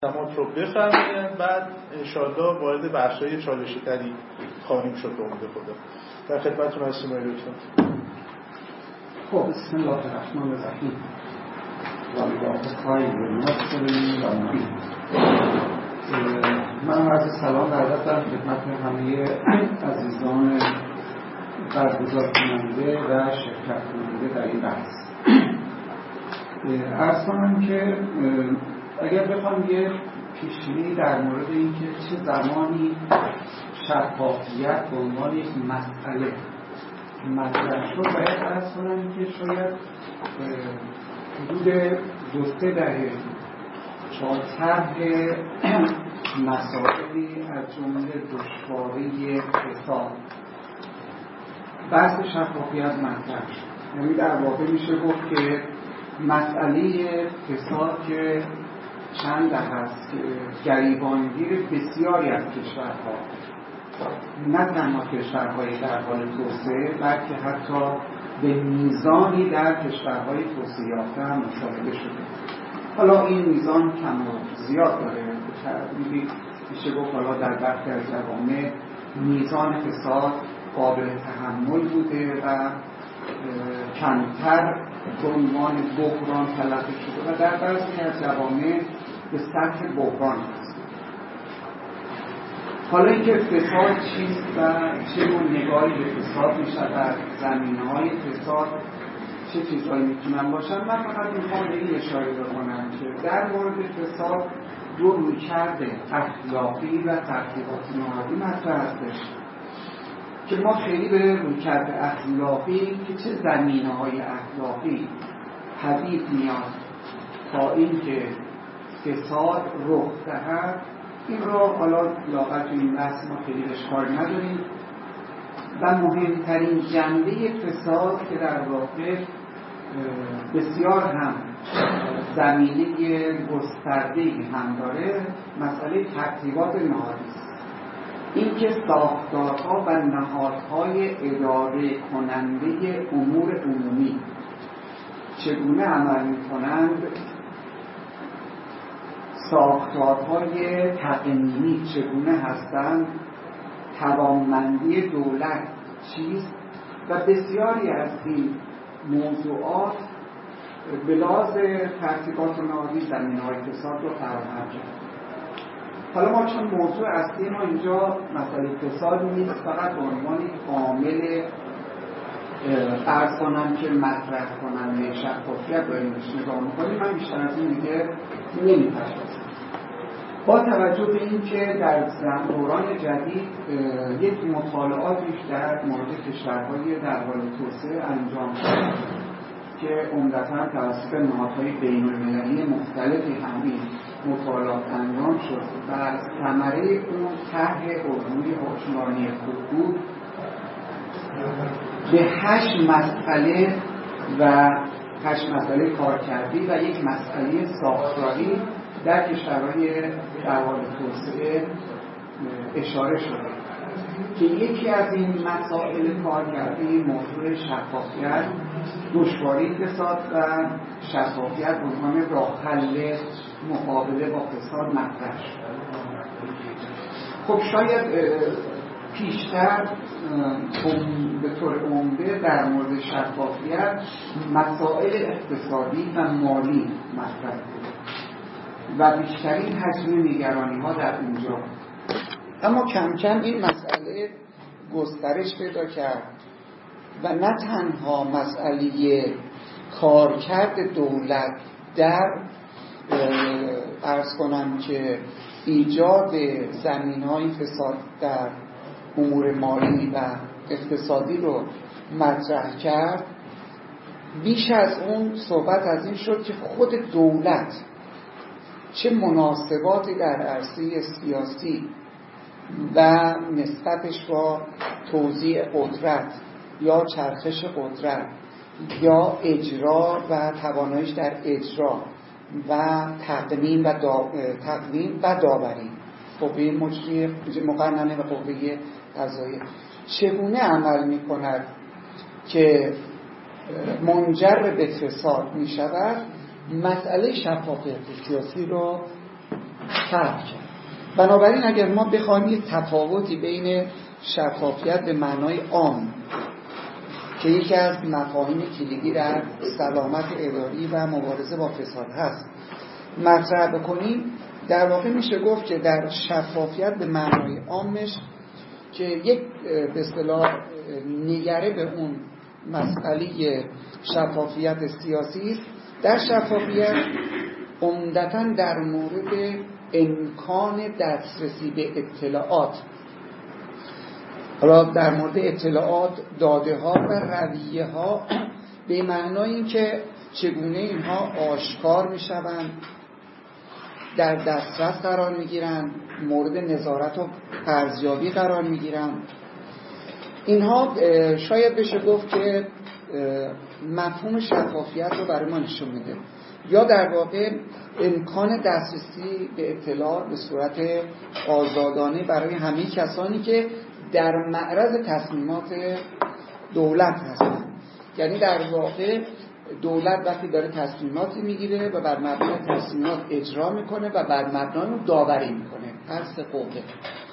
تمام رو بفرمایید، بعد انشالله وارد بحث‌های چالشی تری خواهیم شد به امید خدا. در خدمتتون هستیم لطفا. خب بسم الله الرحمن الرحیم. من عرض سلام و ادب دارم خدمت همه عزیزان برگزار کننده و شرکت کننده در این بحث. عرض کنم که اگر بخوام یه پیش‌بینی در مورد اینکه چه زمانی شفافیت به عنوان یک مسئله مطرح شد، باید عرض کنم که شاید حدود 2-3 دهه با طرح مسائلی از جمله دشواری فساد بحث شفافیت مطرح شد. یعنی در واقع میشه گفت که مسئله فساد که چند هست گریبانگیر بسیاری از کشورها، نه تنها کشورهای در حال توسعه بلکه حتی به میزانی در کشورهای توسعه یافته هم مشاهده شده. حالا این میزان کم و زیاد داره، میشه گفت حالا در برخی از جوامع میزان فساد قابل تحمل بوده و کمتر به عنوان بحران تلقی شده و در بعضی از جوامع به سطح بحران هست. حالا اینکه فساد چیست و چه نوع نگاهی به فساد می شود، زمینه‌های فساد چه چیزهایی میتونن باشن، من فقط میخوام به این اشاره بکنم که در مورد فساد دو رویکرد اخلاقی و ترتیبات نهادی مطرح هستش که ما خیلی به رویکرد اخلاقی که چه زمینه‌های اخلاقی پدید میاد تا اینکه فساد رخ دهد، این را حالا لااقل تو این بحث ما خیلی اشکال نداریم. و مهمترین جنبه فساد که در واقع بسیار هم زمینه گسترده‌ای هم داره، مسئله ترتیبات نهادی است. اینکه ساختارها و نهادهای اداره کننده امور عمومی چگونه عمل می‌کنند، ساختارهای تقنینی چگونه هستند، توانمندی دولت چیست و بسیاری از این موضوعات به لحاظ ترتیبات نهادی زمینه‌های فساد رو فراهم کرد. حالا ما چون موضوع اصلی ما اینجا مسئله فساد نیست، فقط به عنوان عامل عرض کنم که مطرح کننده شفافیت داریم نگاه می‌کنیم، من بیشتر از این دیگه نمی‌پردازم. با توجه به این که در دوران جدید یک مطالعاتی در مورد کشورهای در حال توسعه انجام شد که عمدتاً توسط نهادهای بین‌المللی مختلفی همین مطالعات انجام شد و ثمره اون طرح الگوی حکمرانی خوب به 8 مسئله و 8 مسئله کارکردی و یک مسئله ساختاری در کشورهای در حال توسعه اشاره شده که یکی از این مسائل کارکردی موضوع شفافیت، دشواری فساد و شفافیت به عنوان راه حل مقابله با فساد مطرح شد. خب شاید پیشتر به طور عمده در مورد شفافیت مسائل اقتصادی و مالی مطرح بود و بیشترین حجم نگرانی ها در اونجا، اما کم کم این مسئله گسترش پیدا کرد و نه تنها مسئله کارکرد دولت در عرض کنم که ایجاد زمینه‌های فساد در امور مالی و اقتصادی رو مطرح کرد، بیش از اون صحبت از این شد که خود دولت چه مناسباتی در عرصه سیاسی و نسبتش با توزیع قدرت یا چرخش قدرت یا اجرا و تواناییش در اجرا و تقنین و داوری قوه مجریه مقننه و قوه قضاییه چگونه عمل می کند که منجر به فساد می شود، مسئله شفافیت سیاسی رو فرق کرد. بنابراین اگر ما بخوایم یه تفاوتی بین شفافیت به معنای عام که یکی از مفاهیم کلیدی در سلامت اداری و مبارزه با فساد هست مطرح بکنیم، در واقع میشه گفت که در شفافیت به معنای عامش که یک به اصطلاح نگره به اون مسئله شفافیت سیاسی است، در شفافیت عمدتاً در مورد امکان دسترسی به اطلاعات، حالا در مورد اطلاعات، داده ها و رویه ها به معنای این که چگونه اینها آشکار می شوند، در دسترس قرار می گیرند، مورد نظارت و ارزیابی قرار می گیرند. اینها شاید بشه گفت که مفهوم شفافیت رو برای ما نشون میده، یا در واقع امکان دسترسی به اطلاع به صورت آزادانه برای همه کسانی که در معرض تصمیمات دولت هستند. یعنی در واقع دولت وقتی داره تصمیماتی میگیره و بر مبنای تصمیمات اجرا میکنه و بر مبنای اون داوری میکنه، هر سه قوه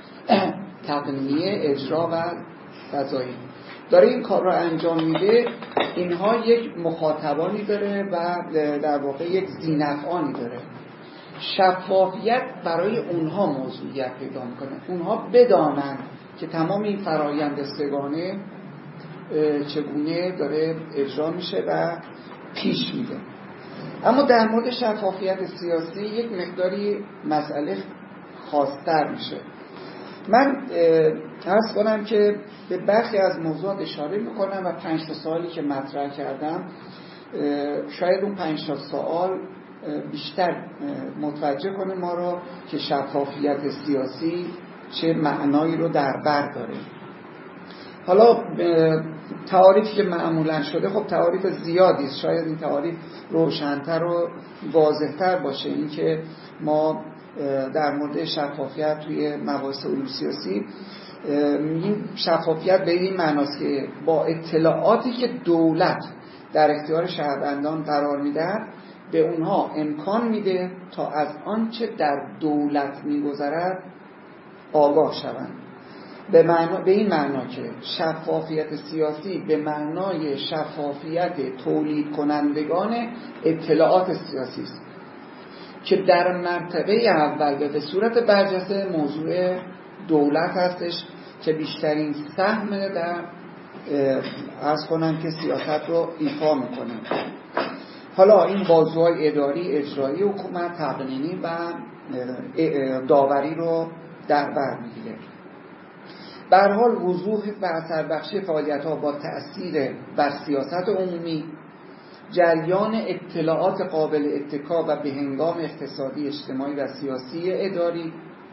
تقنینیه، اجرا و قضایی داره این کار رو انجام میده. اینها یک مخاطبانی داره و در واقع یک ذینفعانی داره. شفافیت برای اونها موضوعیت پیدا میکنه، اونها بدانند که تمام این فرایند سگانه چگونه داره اجرا میشه و پیش میده. اما در مورد شفافیت سیاسی یک مقداری مسئله خاص‌تر میشه. من عرض کنم که به برخی از موضوعات اشاره میکنم و 5 تا سوالی که مطرح کردم شاید اون 5 تا سوال بیشتر متوجه کنه ما رو که شفافیت سیاسی چه معنایی رو در بر داره. حالا تعاریفی که معمولا شده خب تعاریف زیادی است، شاید این تعاریف روشن‌تر و واضح‌تر باشه. این که ما در مورد شفافیت توی مباحث علوم سیاسی میگیم شفافیت به این معناست که با اطلاعاتی که دولت در اختیار شهروندان قرار میده به اونها امکان میده تا از آنچه در دولت میگذرد آگاه شوند. به این معنا که شفافیت سیاسی به معنای شفافیت تولید کنندگان اطلاعات سیاسی است که در مرتبه اول به صورت برجسته موضوع دولت هستش که بیشترین سهم در عرض کنم که سیاست رو ایفا میکنه. حالا این بازوهای اداری، اجرایی، حکومت، تقنینی و داوری رو در بر میگیره. به هر حال وضوح و اثربخشی فعالیت‌ها با تأثیر بر سیاست عمومی، جریان اطلاعات قابل اتکا و به هنگام اقتصادی، اجتماعی و سیاسی اداری،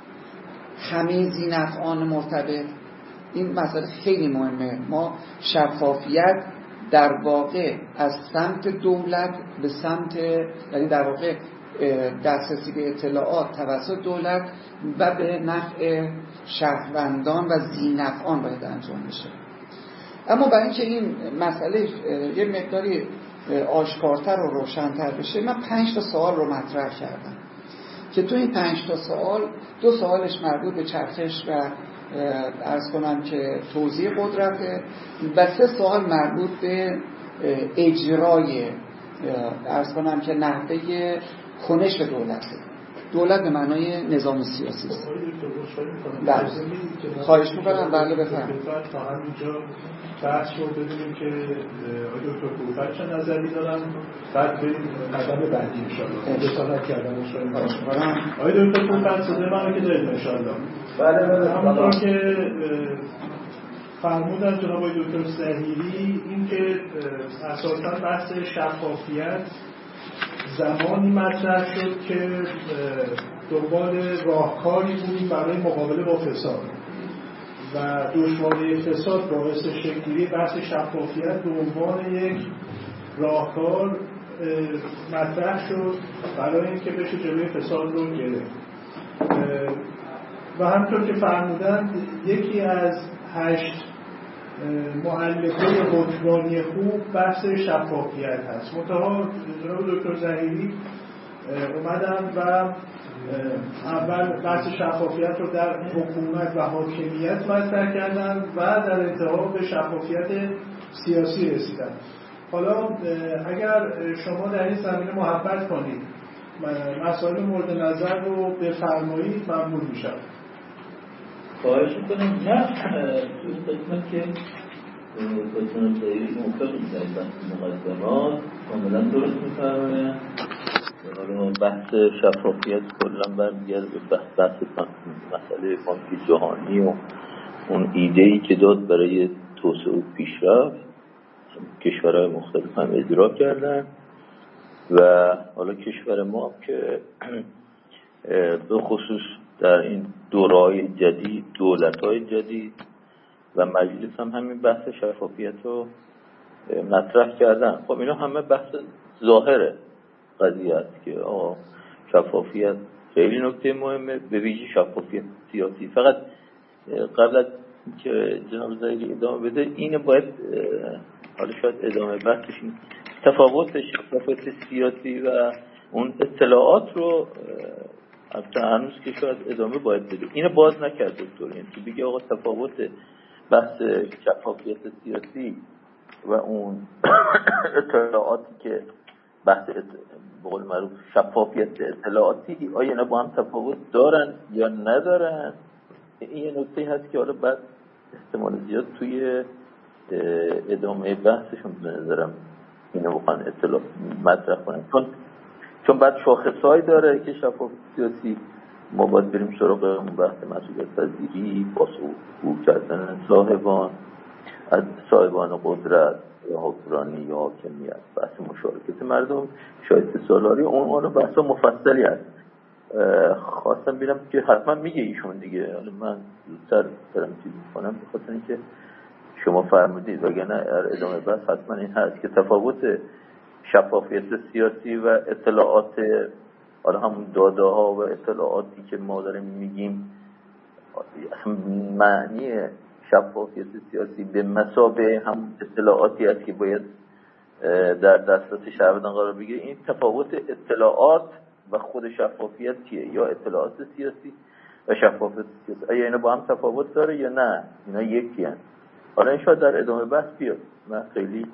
همه ذینفعان مرتبط. این مسئله خیلی مهمه. ما شفافیت در واقع از سمت دولت به سمت، یعنی در واقع دسترسی به اطلاعات توسط دولت و به نفع شهروندان و ذینفعان باید انجام بشه. اما برای اینکه این مسئله یه مقداری آشکارتر و روشن‌تر بشه، من 5 تا سوال رو مطرح کردم که تو این 5 تا سوال 2 سوالش مربوط به چرخش و عرض کنم که توزیع قدرته و 3 سوال مربوط به اجرای عرض کنم که نحوه کنش دولت به معنای نظام سیاسی است. خواهش میکنم. بله بفرمایید. تا همینجا بحث رو ببینیم که آقای دکتر کوفر چه نظری دارن، بعد بریم قدم بعدی انشاءالله. رسالت کردن انشاءالله. آقای دکتر کوفر صدای منو که دارید انشاءالله؟ بله. همونطور که فرمودن جناب آقای دکتر ظهیری، این که اساساً بحث شفافیت زمانی مطرح شد که دنبال راهکاری بودیم برای مقابله با فساد و دشواری فساد باعث شکلی بحث شفافیت به عنوان یک راهکار مطرح شد برای اینکه بشه جلوی فساد رو گرفت. و همطور که فرمودن یکی از 8 مؤلفه حکمرانی خوب بحث شفافیت هست. منتها جناب دکتر ظهیری اومدن و اول بحث شفافیت رو در حکومت و حاکمیت مطرح کردن و در انتها به شفافیت سیاسی رسیدن. حالا اگر شما در این زمینه محبت کنید مسائل مورد نظر رو بفرمایید ممنون میشم. خواهش میکنم. نه توی قسمت که قسمت دایری موفق می‌کنید بحث مقدمات کاملا درست می‌فرمایید. حالا بحث شفافیت کلا برمیگرده به بحث مسئله بانک جهانی و اون ایده‌ای که داد برای توسعه و پیشرفت کشورهای مختلف هم اجرا کردن و حالا کشور ما که به خصوص در این دوره‌های جدید دولت‌های جدید و مجلس هم همین بحث شفافیت رو مطرح کردن. خب اینا همه بحث ظاهره قضیه است که شفافیت خیلی نکته مهمه، به ویژه شفافیت سیاسی. فقط قبل از که جناب زاهدی ادامه بده اینه باید حالا شاید ادامه بحثش این تفاوت شفافیت سیاسی و اون اطلاعات رو هنوز که شاید ادامه باید بده. اینو باز نکرد دکتر، یعنی که بگه آقا تفاوت بحث شفافیت سیاسی و اون اطلاعاتی که بحث به قول معروف شفافیت اطلاعاتی آیا اینا با هم تفاوت دارن یا ندارن. این یه نکته هست که حالا بعد احتمال زیاد توی ادامه بحثشون به نظرم اینو بخوان اطلاع مطرح کنن، چون بعد شاخصهایی داره که شفافیت سیاسی ما باید بریم سراغ اون بحث مسئولیت پذیری، بازگو کردن صاحبان قدرت یا حکمرانی یا حاکمیت، بحث مشارکت مردم، شایسته سالاری، اون بحث مفصلی هست. خواستم ببینم که حتما میگه ایشون دیگه، حالا من زودتر برم چیز میکنم به خاطر اینکه شما فرمودید، وگرنه ادامه بحث حتما این هست که تفاوت شفافیت سیاسی و اطلاعات، حالا همون داده ها و اطلاعاتی که ما داریم میگیم، معنی شفافیت سیاسی به مثابه هم اطلاعاتی است که باید در دسترس شهروندان قرار بگیره. این تفاوت اطلاعات و خود شفافیت چیه؟ یا اطلاعات سیاسی و شفافیت سیاسی آیا اینا با هم تفاوت داره یا نه اینا یکی هست؟ حالا این شاید در ادامه بحث بیاد. من خیلی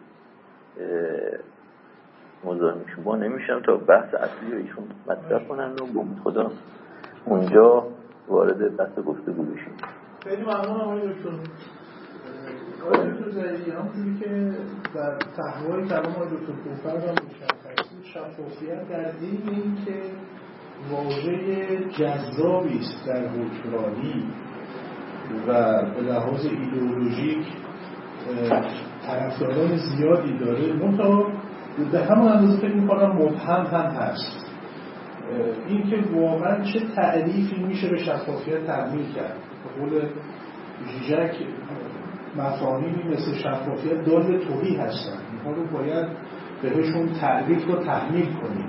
مزاحم شما نمیشم تا بحث اصلی رو ایشون مطرح کنن و با خدا اونجا وارد بحث گفتگو بشیم. خیلی ممنونم آقای دکتر. آقای دکتر زاهدی، همونجوری که در تحوای کلام آقای دکتر کوفر هم مشخص، شفافیت در این که واژه جذابی است در حکمرانی و به لحاظ ایدئولوژیک طرفداران زیادی داره، منتها به همون اندازه فکر می‌کنم مبهم هم هست. این که واقعا چه تعریفی میشه به شفافیت تحمیل کرد. به قول ژیژک مفاهیمی مثل شفافیت دال توهی هستن، اینها رو باید بهشون تعریف رو تحمیل کنیم.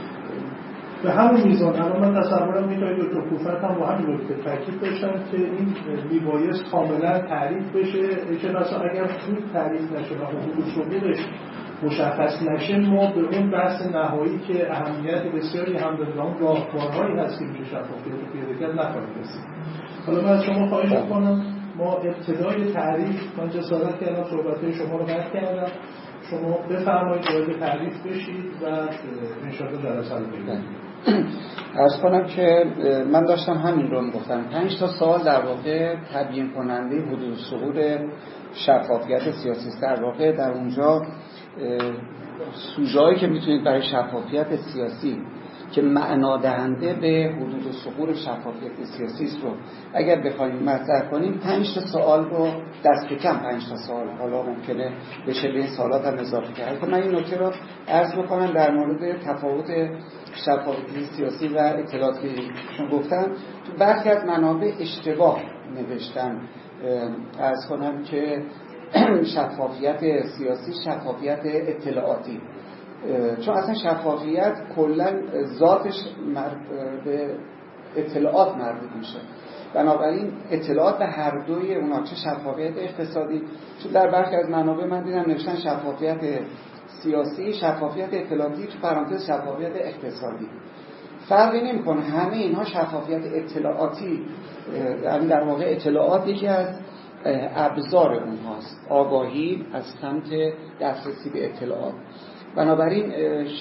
به همون میزان الان من تصورم میتونید دکتر کوفر هم با همین نکته تاکید داشتن که این میبایست کاملا تعریف بشه، چه بسا اگر این تعریف نشه و حدود شغلش مشخص نشه ما به اون بحث نهایی که اهمیت بسیاری هم داره اون راهکارهایی هست که میشه شفافیت رو پیاده کرد نخواهید رسید. حالا من از شما خواهش می‌کنم ما ابتدای تعریف، من جسارت کردم صحبت‌های شما رو رد کردم، شما بفرمایید وارد تعریف بشید و انشاءالله جلسه رو بگیرید. عرض کنم که من داشتم همین رو میگفتم 5 تا سوال در واقع تبیین کننده حدود ظهور شفافیت سیاسی است. در واقع در اونجا سوژه‌ای که میتونید برای شفافیت سیاسی که معنا دهنده به حدود ظهور شفافیت سیاسی است رو اگر بخوایم مطرح کنیم 5 تا سوال رو دست کم 5 تا سوال، حالا ممکنه بشه به این سوالات هم اضافه کرد. من این نکته رو عرض بکنم در مورد تفاوت شفافیت سیاسی و اطلاعاتی چون گفتم تو برخی از منابع اشتباه نوشتن. عرض کنم که شفافیت سیاسی شفافیت اطلاعاتی، چون اصلا شفافیت کلا ذاتش به اطلاعات مربوط میشه، بنابراین اطلاعات به هر دوی اونا، چه شفافیت اقتصادی، چون در برخی از منابع من دیدم نوشتن شفافیت سیاسی شفافیت اطلاعاتی تو پرانتز شفافیت اقتصادی. فرقی نمی‌کنه. همه اینها شفافیت اطلاعاتی، یعنی در واقع اطلاعات یکی از ابزار اونهاست، آگاهی از سمت دسترسی به اطلاعات. بنابراین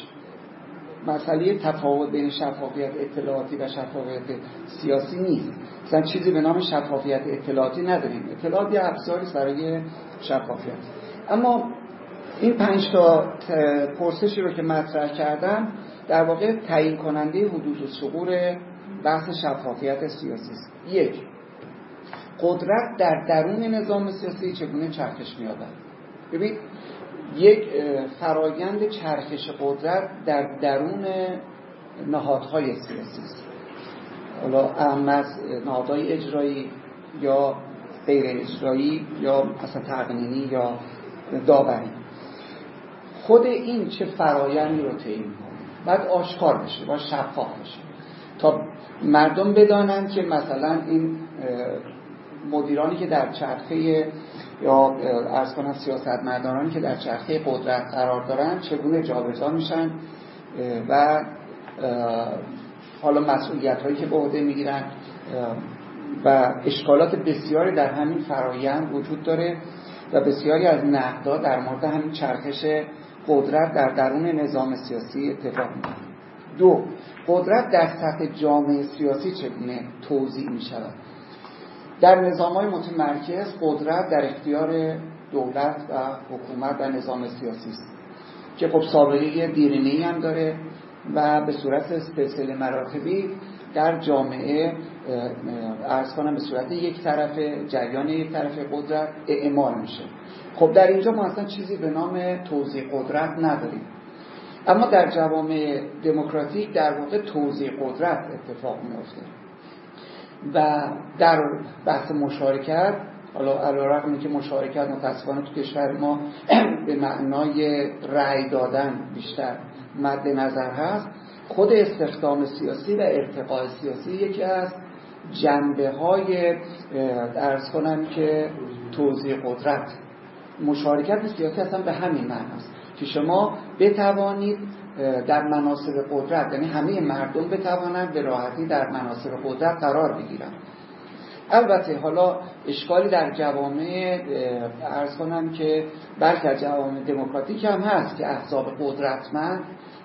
مسئله تفاوت بین شفافیت اطلاعاتی و شفافیت سیاسی نیست. مثلا چیزی به نام شفافیت اطلاعاتی نداریم. اطلاعات یه ابزاری برای شفافیت. اما این 5 تا پرسشی رو که مطرح کردم در واقع تعیین کننده حدوث و ثغور بحث شفافیت سیاسی است. 1. قدرت در درون نظام سیاسی چگونه چرخش می‌یابد؟ ببینید یک فرایند چرخش قدرت در درون نهادهای سیاسی است. حالا اهم از نهادهای اجرایی یا غیر اجرایی یا اصلا تقنینی یا داوری. خود این چه فرایندی رو طی می‌کنه باید آشکار بشه، باید شفاف بشه تا مردم بدانند که مثلا این مدیرانی که در چرخه یا عرض کنم سیاستمدارانی که در چرخه قدرت قرار دارن چگونه جابجا میشن و حالا مسئولیت هایی که به عهده میگیرن و اشکالات بسیاری در همین فرایند وجود داره و بسیاری از نقدها در مورد همین چرخش قدرت در درون نظام سیاسی اتفاق میفته. 2. قدرت در سطح جامعه سیاسی چگونه توزیع میشود؟ در نظام‌های متمرکز قدرت در اختیار دولت و حکومت و نظام سیاسی است که خب سابقه دیرینه‌ای هم داره و به صورت سلسله مراتبی در جامعه عرض کنم به صورت یک طرفه جریان یک طرفه قدرت اعمال میشه. خب در اینجا ما اصلا چیزی به نام توزیع قدرت نداریم، اما در جوامع دموکراتیک در واقع توزیع قدرت اتفاق میفته و در بحث مشارکت، حالا علیرغم اینکه مشارکت متأسفانه تو کشور ما به معنای رأی دادن بیشتر مد نظر هست، خود استخدام سیاسی و ارتقاء سیاسی یکی از جنبه‌های عرض کنم که توزیع قدرت. مشارکت سیاسی اصلا به همین معنی است که شما بتوانید در مناصب قدرت، یعنی همه مردم بتوانند به راحتی در مناصب قدرت قرار بگیرند. البته حالا اشکالی در جوامع عرض کنم که برخی از جوامع دموکراتیک هم هست که احزاب قدرتمند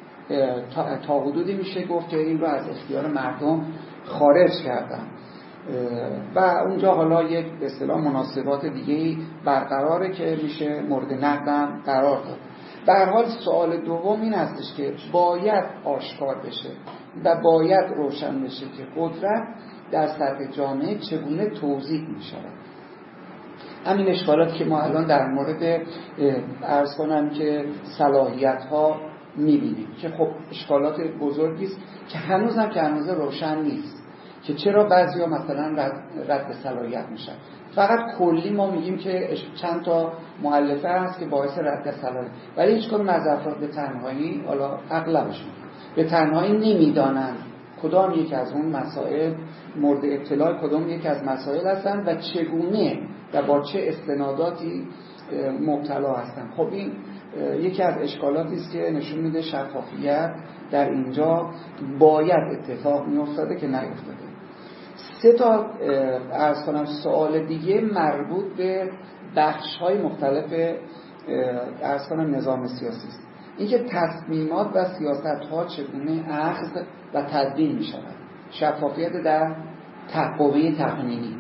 تا حدودی میشه گفت که این رو از اختیار مردم خارج کردن و اونجا حالا یک به اصطلاح مناسبات دیگه‌ای برقراره که میشه مورد نقدم قرار داد. به هر حال سوال دوم این هستش که باید آشکار بشه و باید روشن بشه که قدرت در سطح جامعه چگونه توزیع می‌شود. همین اشکالاتی که ما الان در مورد عرض کنم که صلاحیت‌ها می‌بینیم که خب اشکالات بزرگی است که هنوز روشن نیست که چرا بعضیا مثلا رد صلاحیت میشن. فقط کلی ما میگیم که چند تا مؤلفه هست که باعث رد صلاحیت، ولی هیچ کدوم از افراد به تنهایی، حالا اغلبشون به تنهایی نمیدانند کدام یک از اون مسائل مورد اطلاع کدام یک از مسائل هستن و چگونه و با چه استناداتی مبتلا هستن. خب این یکی از اشکالاتی است که نشون میده شفافیت در اینجا باید اتفاق میافتاده که نیفتاده. 3 تا عرض کنم سوال دیگه مربوط به بخش‌های مختلف عرض کنم نظام سیاسی است. اینکه تصمیمات و سیاست‌ها چگونه اخذ و تدوین می‌شود. شفافیت در قوه تقنینی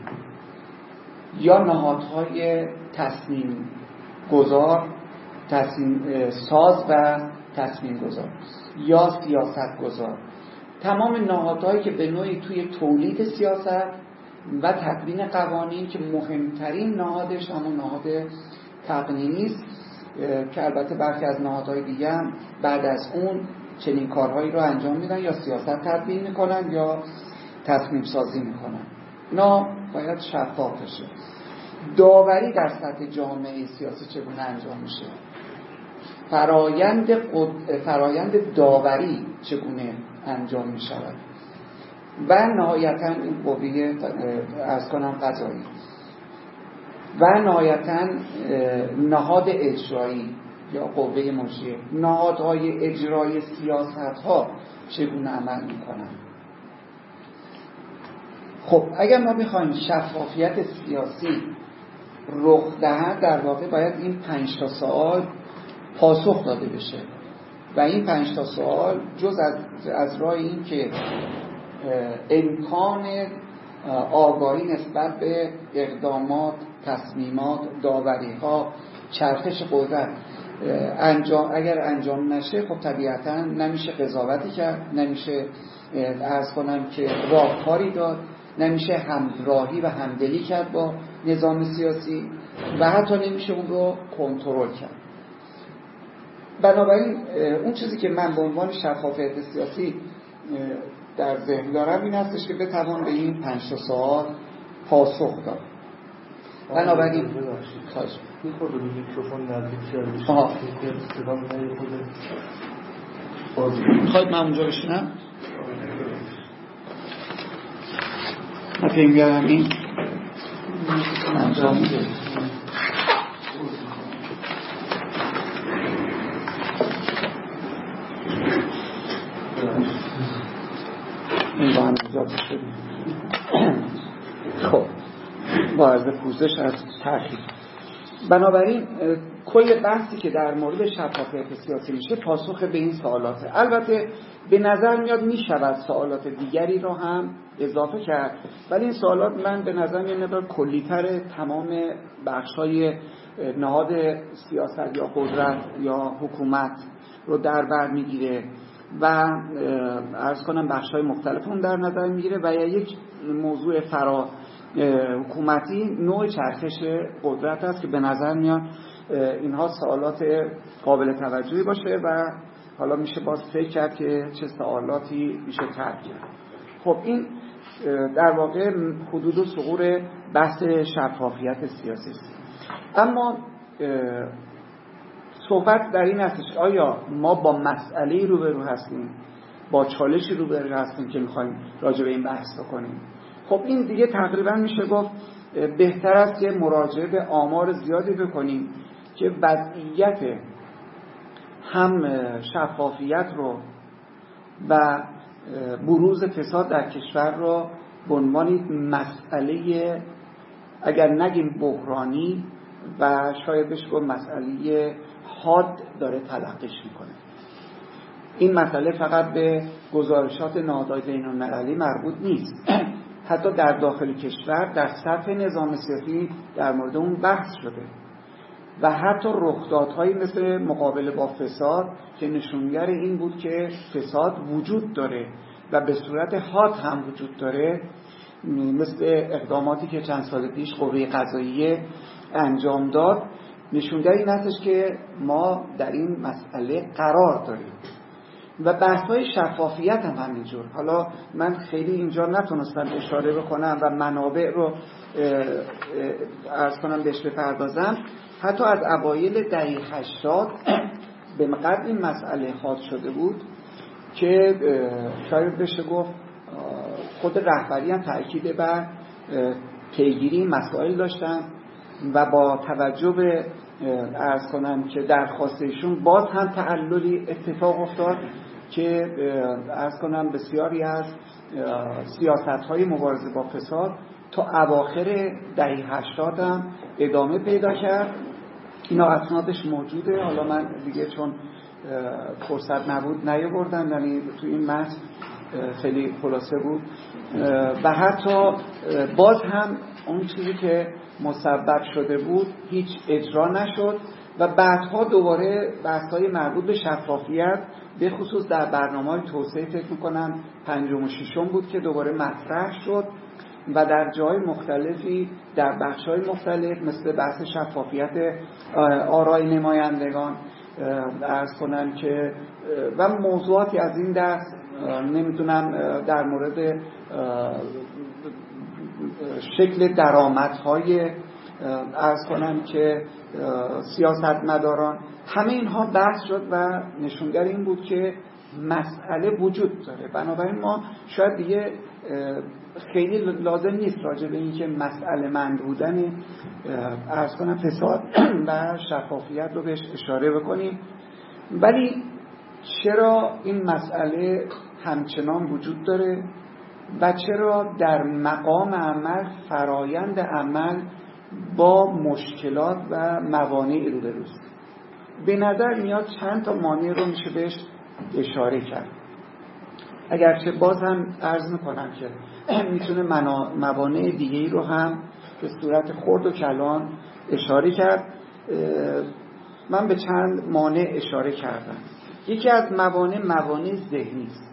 یا نهادهای تصمیم گذار، تصمیم ساز و تصمیم گذار یا سیاست گذار، تمام نهادهایی که به نوعی توی تولید سیاست و تدوین قوانین که مهمترین نهادش همون نهاد تقنینی است که البته برخی از نهادهای دیگه هم بعد از اون چنین کارهایی رو انجام میدن یا سیاست تدوین میکنن یا تصمیم سازی میکنن. اینا باید شفاف بشه. داوری در سطح جامعه سیاسی چگونه انجام میشه؟ فرایند داوری چگونه انجام می شود و نهایتاً این قوه عرض کنم قضایی و نهایتاً نهاد اجرایی یا قوه مجریه، نهادهای اجرایی سیاست ها چگونه عمل میکنن. خب اگر ما بخوایم شفافیت سیاسی رخ دهد، در واقع باید این 5 تا سوال پاسخ داده بشه و این 5 تا سوال جز از راه این که امکان آگاهی نسبت به اقدامات، تصمیمات، داوری‌ها، چرخش قدرت اگر انجام نشه، خب طبیعتا نمیشه قضاوتی کرد، نمیشه عرض کنم که راهکاری داد، نمیشه همراهی و همدلی کرد با نظام سیاسی و حتی نمیشه اون رو کنترل کرد. بنابراین اون چیزی که من به عنوان شفافیت سیاسی در ذهن دارم این هستش که بتوان به این 5 تا سوال پاسخ داد. بنابراین خواهش میخواد به میکروفون نزدیک شد. صدا نمیاد. میخواید من اونجا بشینم؟ من فکر می‌کردم این انجام میده. این با هم اجازه شدیم. خب با عرض پوزش از تأخیر. بنابراین کل بحثی که در مورد شفافیت سیاسی میشه پاسخ به این سوالاته. البته به نظر میاد میشود سوالات دیگری رو هم اضافه کرد، ولی این سوالات من به نظر میاد مقدار کلی‌تر تمام بخش‌های نهاد سیاست یا قدرت یا حکومت رو در بر میگیره و عرض کنم بخش‌های مختلف اون در نظر میگیره و یک موضوع فرا حکومتی نوع چرخش قدرت است که به نظر میاد اینها سوالات قابل توجهی باشه و حالا میشه باز فکر کرد که چه سوالاتی میشه طرح کرد. خب این در واقع حدود و ثغور بحث شفافیت سیاسی است. اما صحبت در این هستش آیا ما با مسئله روبرو هستیم، با چالشی روبرو هستیم که میخوایم راجع به این بحث بکنیم. خب این دیگه تقریبا میشه گفت بهتر است که مراجعه به آمار زیادی بکنیم که وضعیت هم شفافیت رو و بروز فساد در کشور رو به عنوان مسئله اگر نگیم بحرانی و شاید بشه گفت مسئله حاد داره تلقیش میکنه. این مسئله فقط به گزارشات نهادهای بین‌المللی مربوط نیست. حتی در داخل کشور در سطح نظام سیاسی در مورد اون بحث شده و حتی رخدادهایی مثل مقابله با فساد که نشونگر این بود که فساد وجود داره و به صورت حاد هم وجود داره، مثل اقداماتی که چند سال پیش قوه قضاییه انجام داد، نشونگر این هستش که ما در این مسئله قرار داریم و بحث‌های شفافیت هم همینجور. حالا من خیلی اینجا نتونستم اشاره بکنم و منابع رو عرض کنم بهش بپردازم. حتی از اوایل دهه 80 به قدر این مسئله حاد شده بود که شاید بشه گفت خود رهبری هم تأکید بر پیگیری مسائل داشتن و با توجه به عرض کنم که درخواستشون باز هم تعللی اتفاق افتاد که عرض کنم بسیاری از سیاست‌های مبارزه با فساد تا اواخر دهه 80 هم ادامه پیدا کرد. اینا اسنادش موجوده، حالا من دیگه چون فرصت نبود نیاوردم، یعنی تو این متن خیلی خلاصه بود و حتی باز هم اون چیزی که مسبب شده بود هیچ اجرا نشد و بعدها دوباره بحث‌های مربوط به شفافیت به خصوص در برنامه‌های توسعه فکر می‌کنم 5 و 6 بود که دوباره مطرح شد و در جای مختلفی در بخش‌های مختلف مثل بحث شفافیت آرای نمایندگان عرض کنم که و موضوعاتی از این دست نمیدونم در مورد شکل درآمدهای عرض کنم که سیاستمداران، همه اینها بحث شد و نشونگر این بود که مسئله وجود داره. بنابراین ما شاید دیگه خیلی لازم نیست راجع به این که مسئله مند بودن عرض کنم فساد و شفافیت رو بهش اشاره بکنیم. ولی چرا این مسئله همچنان وجود داره و چرا در مقام عمل فرایند عمل با مشکلات و موانعی روبروست. به نظر میاد چند تا مانع رو میشه بهش اشاره کرد، اگرچه باز هم عرض میکنم که میتونه موانع دیگه‌ای رو هم به صورت خرد و کلان اشاره کرد. من به چند مانع اشاره کردم. یکی از موانع ذهنی است.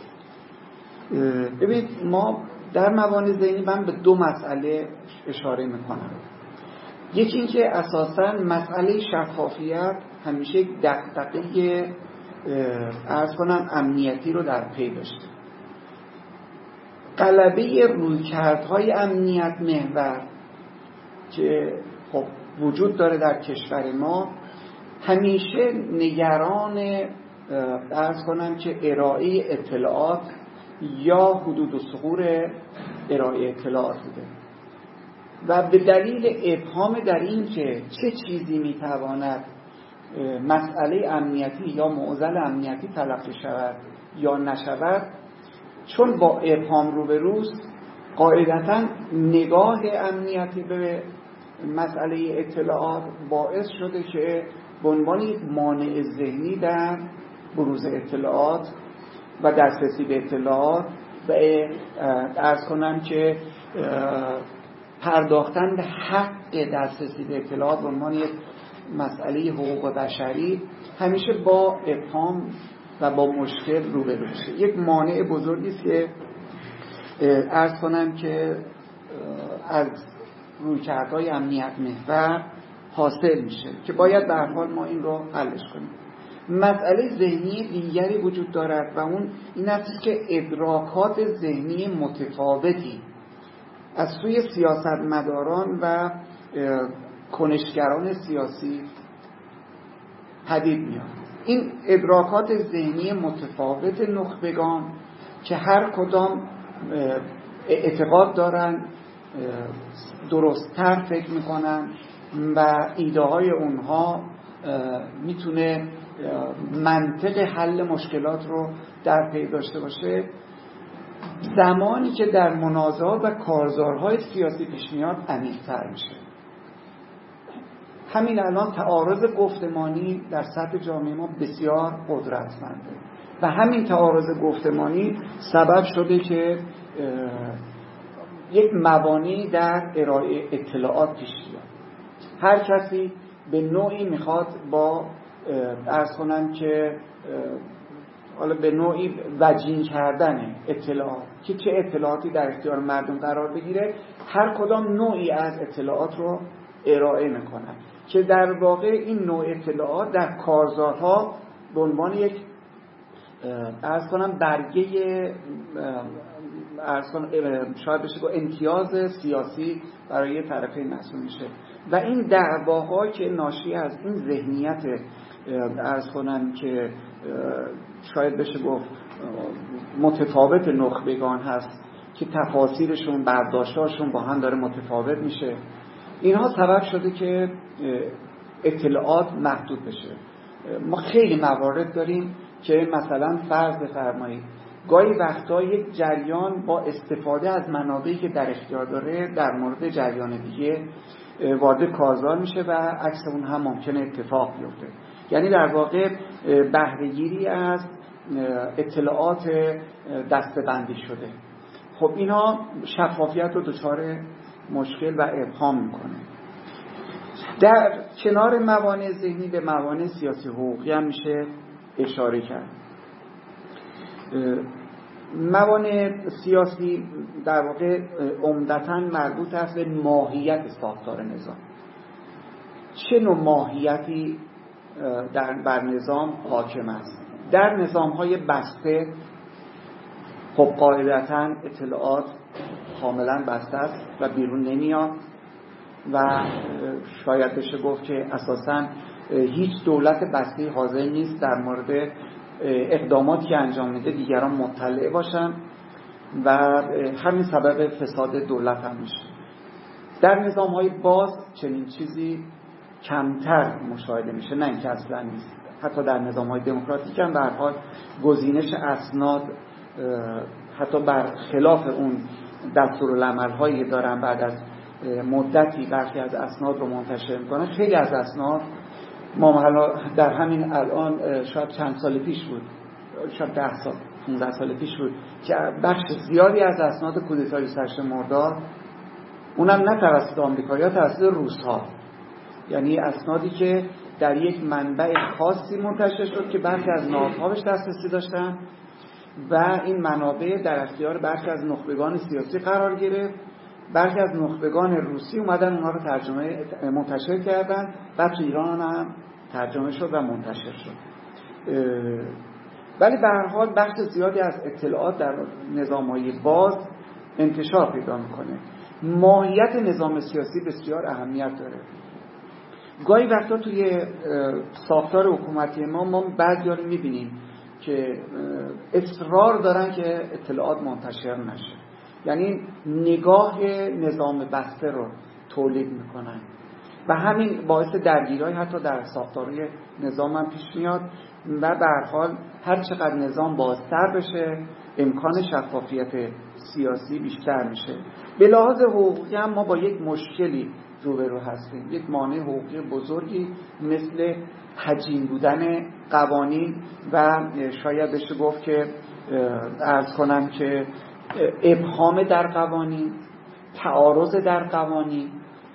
ببینید ما در موانع ذهنی من به دو مسئله اشاره میکنم. یکی این که اساساً مسئله شفافیت همیشه یک دغدغه عرض کنم امنیتی رو در پی داشته. غلبه رویکردهای امنیت محور که خب وجود داره در کشور ما همیشه نگران عرض کنم که ارائه اطلاعات یا حدود و ثغور ارائه اطلاعات بوده و به دلیل ابهام در این که چه چیزی میتواند مسئله امنیتی یا معضل امنیتی تلقی شود یا نشود، چون با ابهام روبروست قاعدتاً نگاه امنیتی به مسئله اطلاعات باعث شده که به عنوان یک مانع ذهنی در بروز اطلاعات و دسترسی به اطلاعات و عرض کنم که پرداختن به حق دسترسی به اطلاعات به عنوان یک مسئله حقوق بشری همیشه با ابهام و با مشکل روبرو میشه. یک مانع بزرگی است که عرض کنم که از رویکردهای امنیت محور حاصل میشه که باید به هر حال ما این رو حلش کنیم. مسئله ذهنی دیگری وجود دارد و اون این است که ادراکات ذهنی متفاوتی از سوی سیاستمداران و کنشگران سیاسی پدید میاد. این ادراکات ذهنی متفاوت نخبگان که هر کدام اعتقاد دارن درست‌تر فکر میکنن و ایده های اونها میتونه منطق حل مشکلات رو در پی داشته باشه، زمانی که در منازعات و کارزارهای سیاسی پیش میاد عمیق‌تر میشه. همین الان تعارض گفتمانی در سطح جامعه ما بسیار قدرتمنده و همین تعارض گفتمانی سبب شده که یک موانعی در ارائه اطلاعات پیش بیاد. هر کسی به نوعی میخواد با عرض کنم که حالا به نوعی وجین کردن اطلاعات که چه اطلاعاتی در اختیار مردم قرار بگیره، هر کدام نوعی از اطلاعات رو ارائه میکنن که در واقع این نوع اطلاعات در کارزارها به عنوان یک عرض کنم برگه شاید بشه با امتیاز سیاسی برای طرفین محسوب میشه و این دعواها که ناشی از این ذهنیت عرض کنم که شاید بشه گفت متفاوت نخبگان هست که تفاسیرشون برداشتاشون با هم داره متفاوت میشه، اینها سبب شده که اطلاعات محدود بشه. ما خیلی موارد داریم که مثلا فرض بفرمایید گاهی وقتا یک جریان با استفاده از منابعی که در اختیار داره در مورد جریان دیگه وارد کارزار میشه و عکس اون هم ممکنه اتفاق بیفته. یعنی در واقع بهره‌گیری از اطلاعات دسته‌بندی شده. خب اینا شفافیت رو دچار مشکل و ابهام میکنه. در کنار موانع ذهنی به موانع سیاسی حقوقی هم میشه اشاره کرد. موانع سیاسی در واقع عمدتاً مربوط است به ماهیت ساختار نظام. چه نوع ماهیتی بر نظام حاکم است؟ در نظام‌های بسته خب قاعدتاً اطلاعات کاملاً بسته است و بیرون نمیاد و شاید بشه گفت که اساساً هیچ دولت بسته حاضر نیست در مورد اقداماتی که انجام میده دیگران مطلع باشن و همین سبب فساد دولت هم میشه. در نظام‌های باز چنین چیزی کمتر مشاهده میشه، نه اینکه اصلا نیست. حتی در نظام‌های دموکراتیک هم به هر حال گزینش اسناد حتی بر خلاف اون دستورالعمل‌هایی دارن بعد از مدتی برخی از اسناد رو منتشر میکنن. خیلی از اسناد ما در همین الان شاید چند سال پیش بود، شاید 10 سال 15 سال پیش بود که بخش زیادی از اسناد کودتای 28 مرداد، اونم نه توسط آمریکایی‌ها، توسط روس‌ها، یعنی اسنادی که در یک منبع خاصی منتشر شد که برخی از ناوها بهش دسترسی داشتن و این منابع در اختیار برخی از نخبگان سیاسی قرار گرفت. برخی از نخبگان روسی اومدن اونها رو منتشر کردن و تو ایران هم ترجمه شد و منتشر شد. ولی به هر حال بخش زیادی از اطلاعات در نظام‌های باز انتشار پیدا میکنه. ماهیت نظام سیاسی بسیار اهمیت داره. گاهی وقتا توی ساختار حکومتی ما بعضیا رو میبینیم که اصرار دارن که اطلاعات منتشر نشه، یعنی نگاه نظام بسته رو تولید میکنن و همین باعث درگیری‌های حتی در ساختارهای نظام هم پیش میاد و به هر حال هر چقدر نظام بازتر بشه امکان شفافیت سیاسی بیشتر میشه. به لحاظ حقوقی هم ما با یک مشکلی روبرو هستیم، یک مانع حقوقی بزرگی مثل حجیم بودن قوانین و شاید بشه گفت که عرض کنم که ابهام در قوانین، تعارض در قوانین.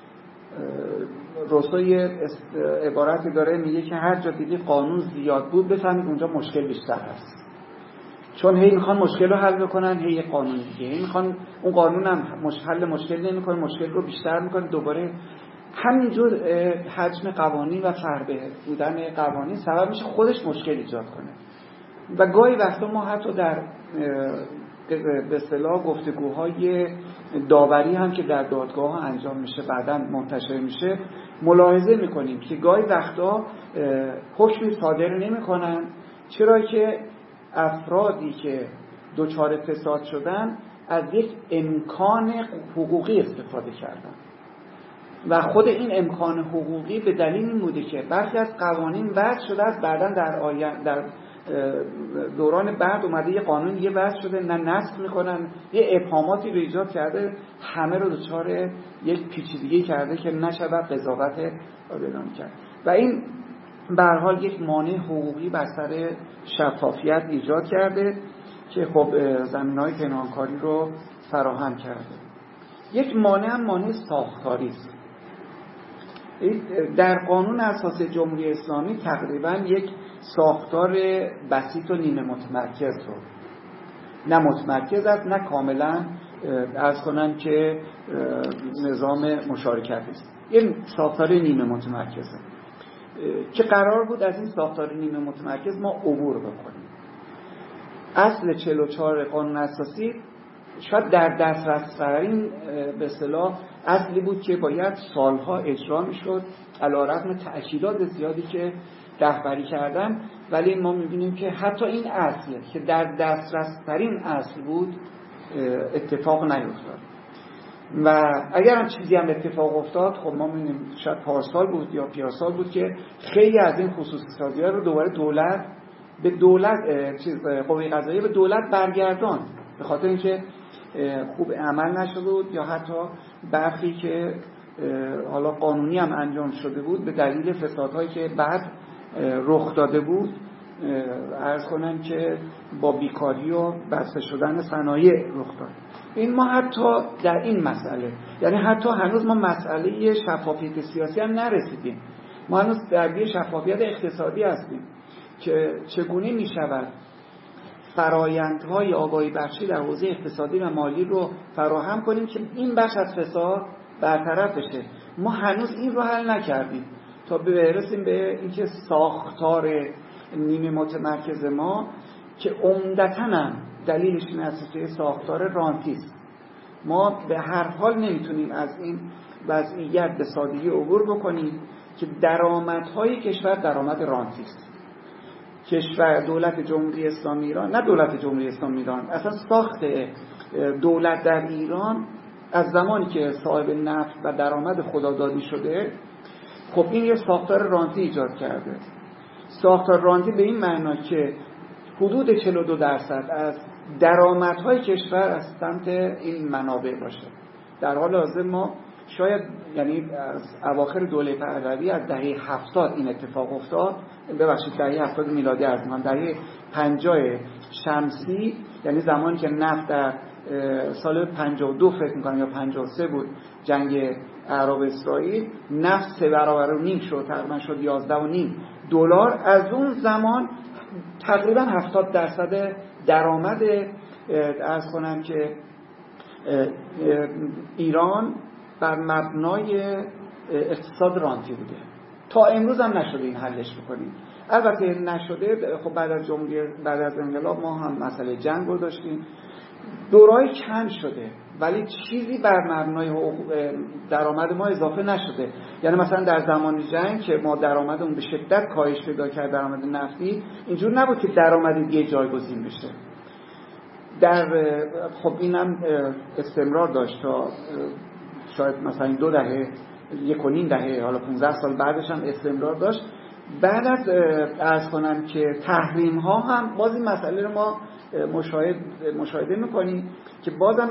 روسو عبارتی داره میگه که هر جا دیدی قانون زیاد بود بفهمید اونجا مشکل بیشتر هست، چون هی میخوان مشکل رو حل بکنن، هی یک قانون دیگه، هی میخوان اون قانون هم حل مشکل نمیکنه، مشکل رو بیشتر میکنه، دوباره همینجور حجم قوانین و فربه بودن قوانین سبب میشه خودش مشکل ایجاد کنه. و گاهی وقتا ما حتی در به اصطلاح گفتگوهای داوری هم که در دادگاه ها انجام میشه بعداً منتشر میشه ملاحظه میکنیم که گاهی وقتا حکمی صادر نمیکنن، چرا که افرادی که دچار فساد شدن از یک امکان حقوقی استفاده کردن و خود این امکان حقوقی به دلیل این بوده که برخی از قوانین وضع شده است، بعداً در دوران بعد اومده یه قانون دیگه وضع شده، نه نسخ میکنن، یه ابهاماتی رو ایجاد کرده، همه رو دچار یک پیچیدگی کرده که نشود قضاوت اعلام کرد و این به هر حال یک مانع حقوقی بر سر شفافیت ایجاد کرده که خب زمینه‌های پنهانکاری رو فراهم کرده. یک مانع هم مانع ساختاری است. در قانون اساسی جمهوری اسلامی تقریبا یک ساختار بسیط و نیمه متمرکز رو، نه متمرکز است نه کاملا عرض کنم که نظام مشارکتی است، این ساختار نیمه متمرکزه که قرار بود از این ساختار نیمه متمرکز ما عبور بکنیم. اصل 44 قانون اساسی شاید در دسترس ترین به اصطلاح اصلی بود که باید سالها اجرا میشد علیرغم تأکیدات زیادی که رهبری کردن، ولی ما میبینیم که حتی این اصل که در دسترس ترین اصل بود اتفاق نیفتاد و اگر هم چیزی هم اتفاق افتاد خب ما میبینیم شاید پارسال بود یا پیارسال بود که خیلی از این خصوصی سازی‌ها رو دوباره قوه قضاییه به دولت برگردان به خاطر اینکه خوب عمل نشده بود یا حتی برخی که حالا قانونی هم انجام شده بود به دلیل فسادهایی که بعد رخ داده بود عرض کنم که با بیکاری و بسته شدن صنایع رخ داد. این ما حتی در این مسئله، یعنی حتی هنوز ما مسئله شفافیت سیاسی هم نرسیدیم، ما هنوز درگیر شفافیت اقتصادی هستیم که چگونه می شود فرایندهای آگاهی بخشی در حوزه اقتصادی و مالی رو فراهم کنیم که این بخش از فساد برطرف بشه. ما هنوز این رو حل نکردیم تا برسیم به اینکه ساختار نیمه متمرکز ما که عمدتاً هم دلیلش این است که ساختار رانتی است. ما به هر حال نمیتونیم از این وضعیت به سادگی عبور بکنیم که درآمدهای کشور درآمد رانتی است. کشور دولت جمهوری اسلامی ایران، نه دولت جمهوری اسلامی ایران، اصلا ساخت دولت در ایران از زمانی که صاحب نفت و درآمد خدادادی شده خب این یه ساختار رانتی ایجاد کرده. ساختار رانتی به این معنا که حدود 42% از درآمدهای کشور از سمت این منابع باشه. در حال حاضر ما شاید یعنی از اواخر دوره پهلوی از دهه 70 این اتفاق افتاد، ببخشید دهه 70 میلادی عرض می‌کنم، دهه 50 شمسی، یعنی زمانی که نفت در سال 52 فکر می‌کنم یا 53 بود جنگ عرب اسرائیل، نفت 3.5 برابر شد، تقریبا شد $11.5. از اون زمان تقریبا 70% درآمد عرض کنم که ایران بر مبنای اقتصاد رانتی بوده. تا امروز هم نشده این حلش بکنیم. البته نشده. خب بعد از انقلاب ما هم مسئله جنگ رو داشتیم، دورای کم شده، ولی چیزی بر مبنای درآمد ما اضافه نشده. یعنی مثلا در زمان جنگ که ما درآمدمون به شدت کاهش پیدا کرد، درآمد نفتی، اینجور نبود که درآمد دیگه جایگزین بشه. خب اینم استمرار داشت تا شاید مثلا 2 دهه، 1.5 دهه، حالا 15 سال بعدش هم استمرار داشت. بعد از عرض کنم که تحریم ها هم باز این مسئله رو ما مشاهده میکنیم که بازم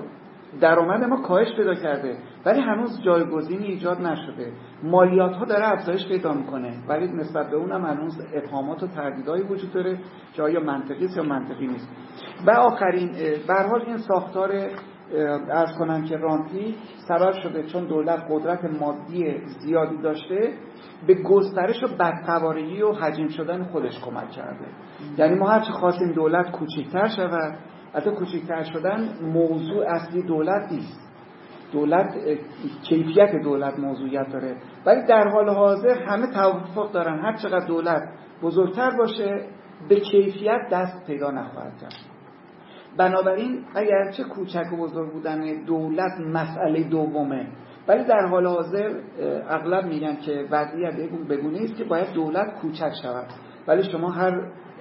درآمد ما کاهش پیدا کرده، ولی هنوز جایگزینی ایجاد نشده. مالیات ها داره افزایش پیدا میکنه، ولی نسبت به اونم هنوز ابهامات و تردیدایی وجود داره که آیا منطقی است یا منطقی نیست. و آخرین به هر حال این ساختار عرض کنم که رانتی سبب شده چون دولت قدرت مادی زیادی داشته به گسترش و بدقواری و حجیم شدن خودش کمک کرده. یعنی ما هرچی خواستیم دولت کوچکتر شود، حتی کوچکتر شدن موضوع اصلی دولت نیست. دولت کیفیت دولت موضوعیت داره، ولی در حال حاضر همه توافق دارن هر چقدر دولت بزرگتر باشه به کیفیت دست پیدا نخواهد کرد. بنابراین اگرچه کوچک و بزرگ بودن دولت مسئله دومه، ولی در حال حاضر اغلب میگن که وضعیت بگونه است که باید دولت کوچک شود، ولی شما هر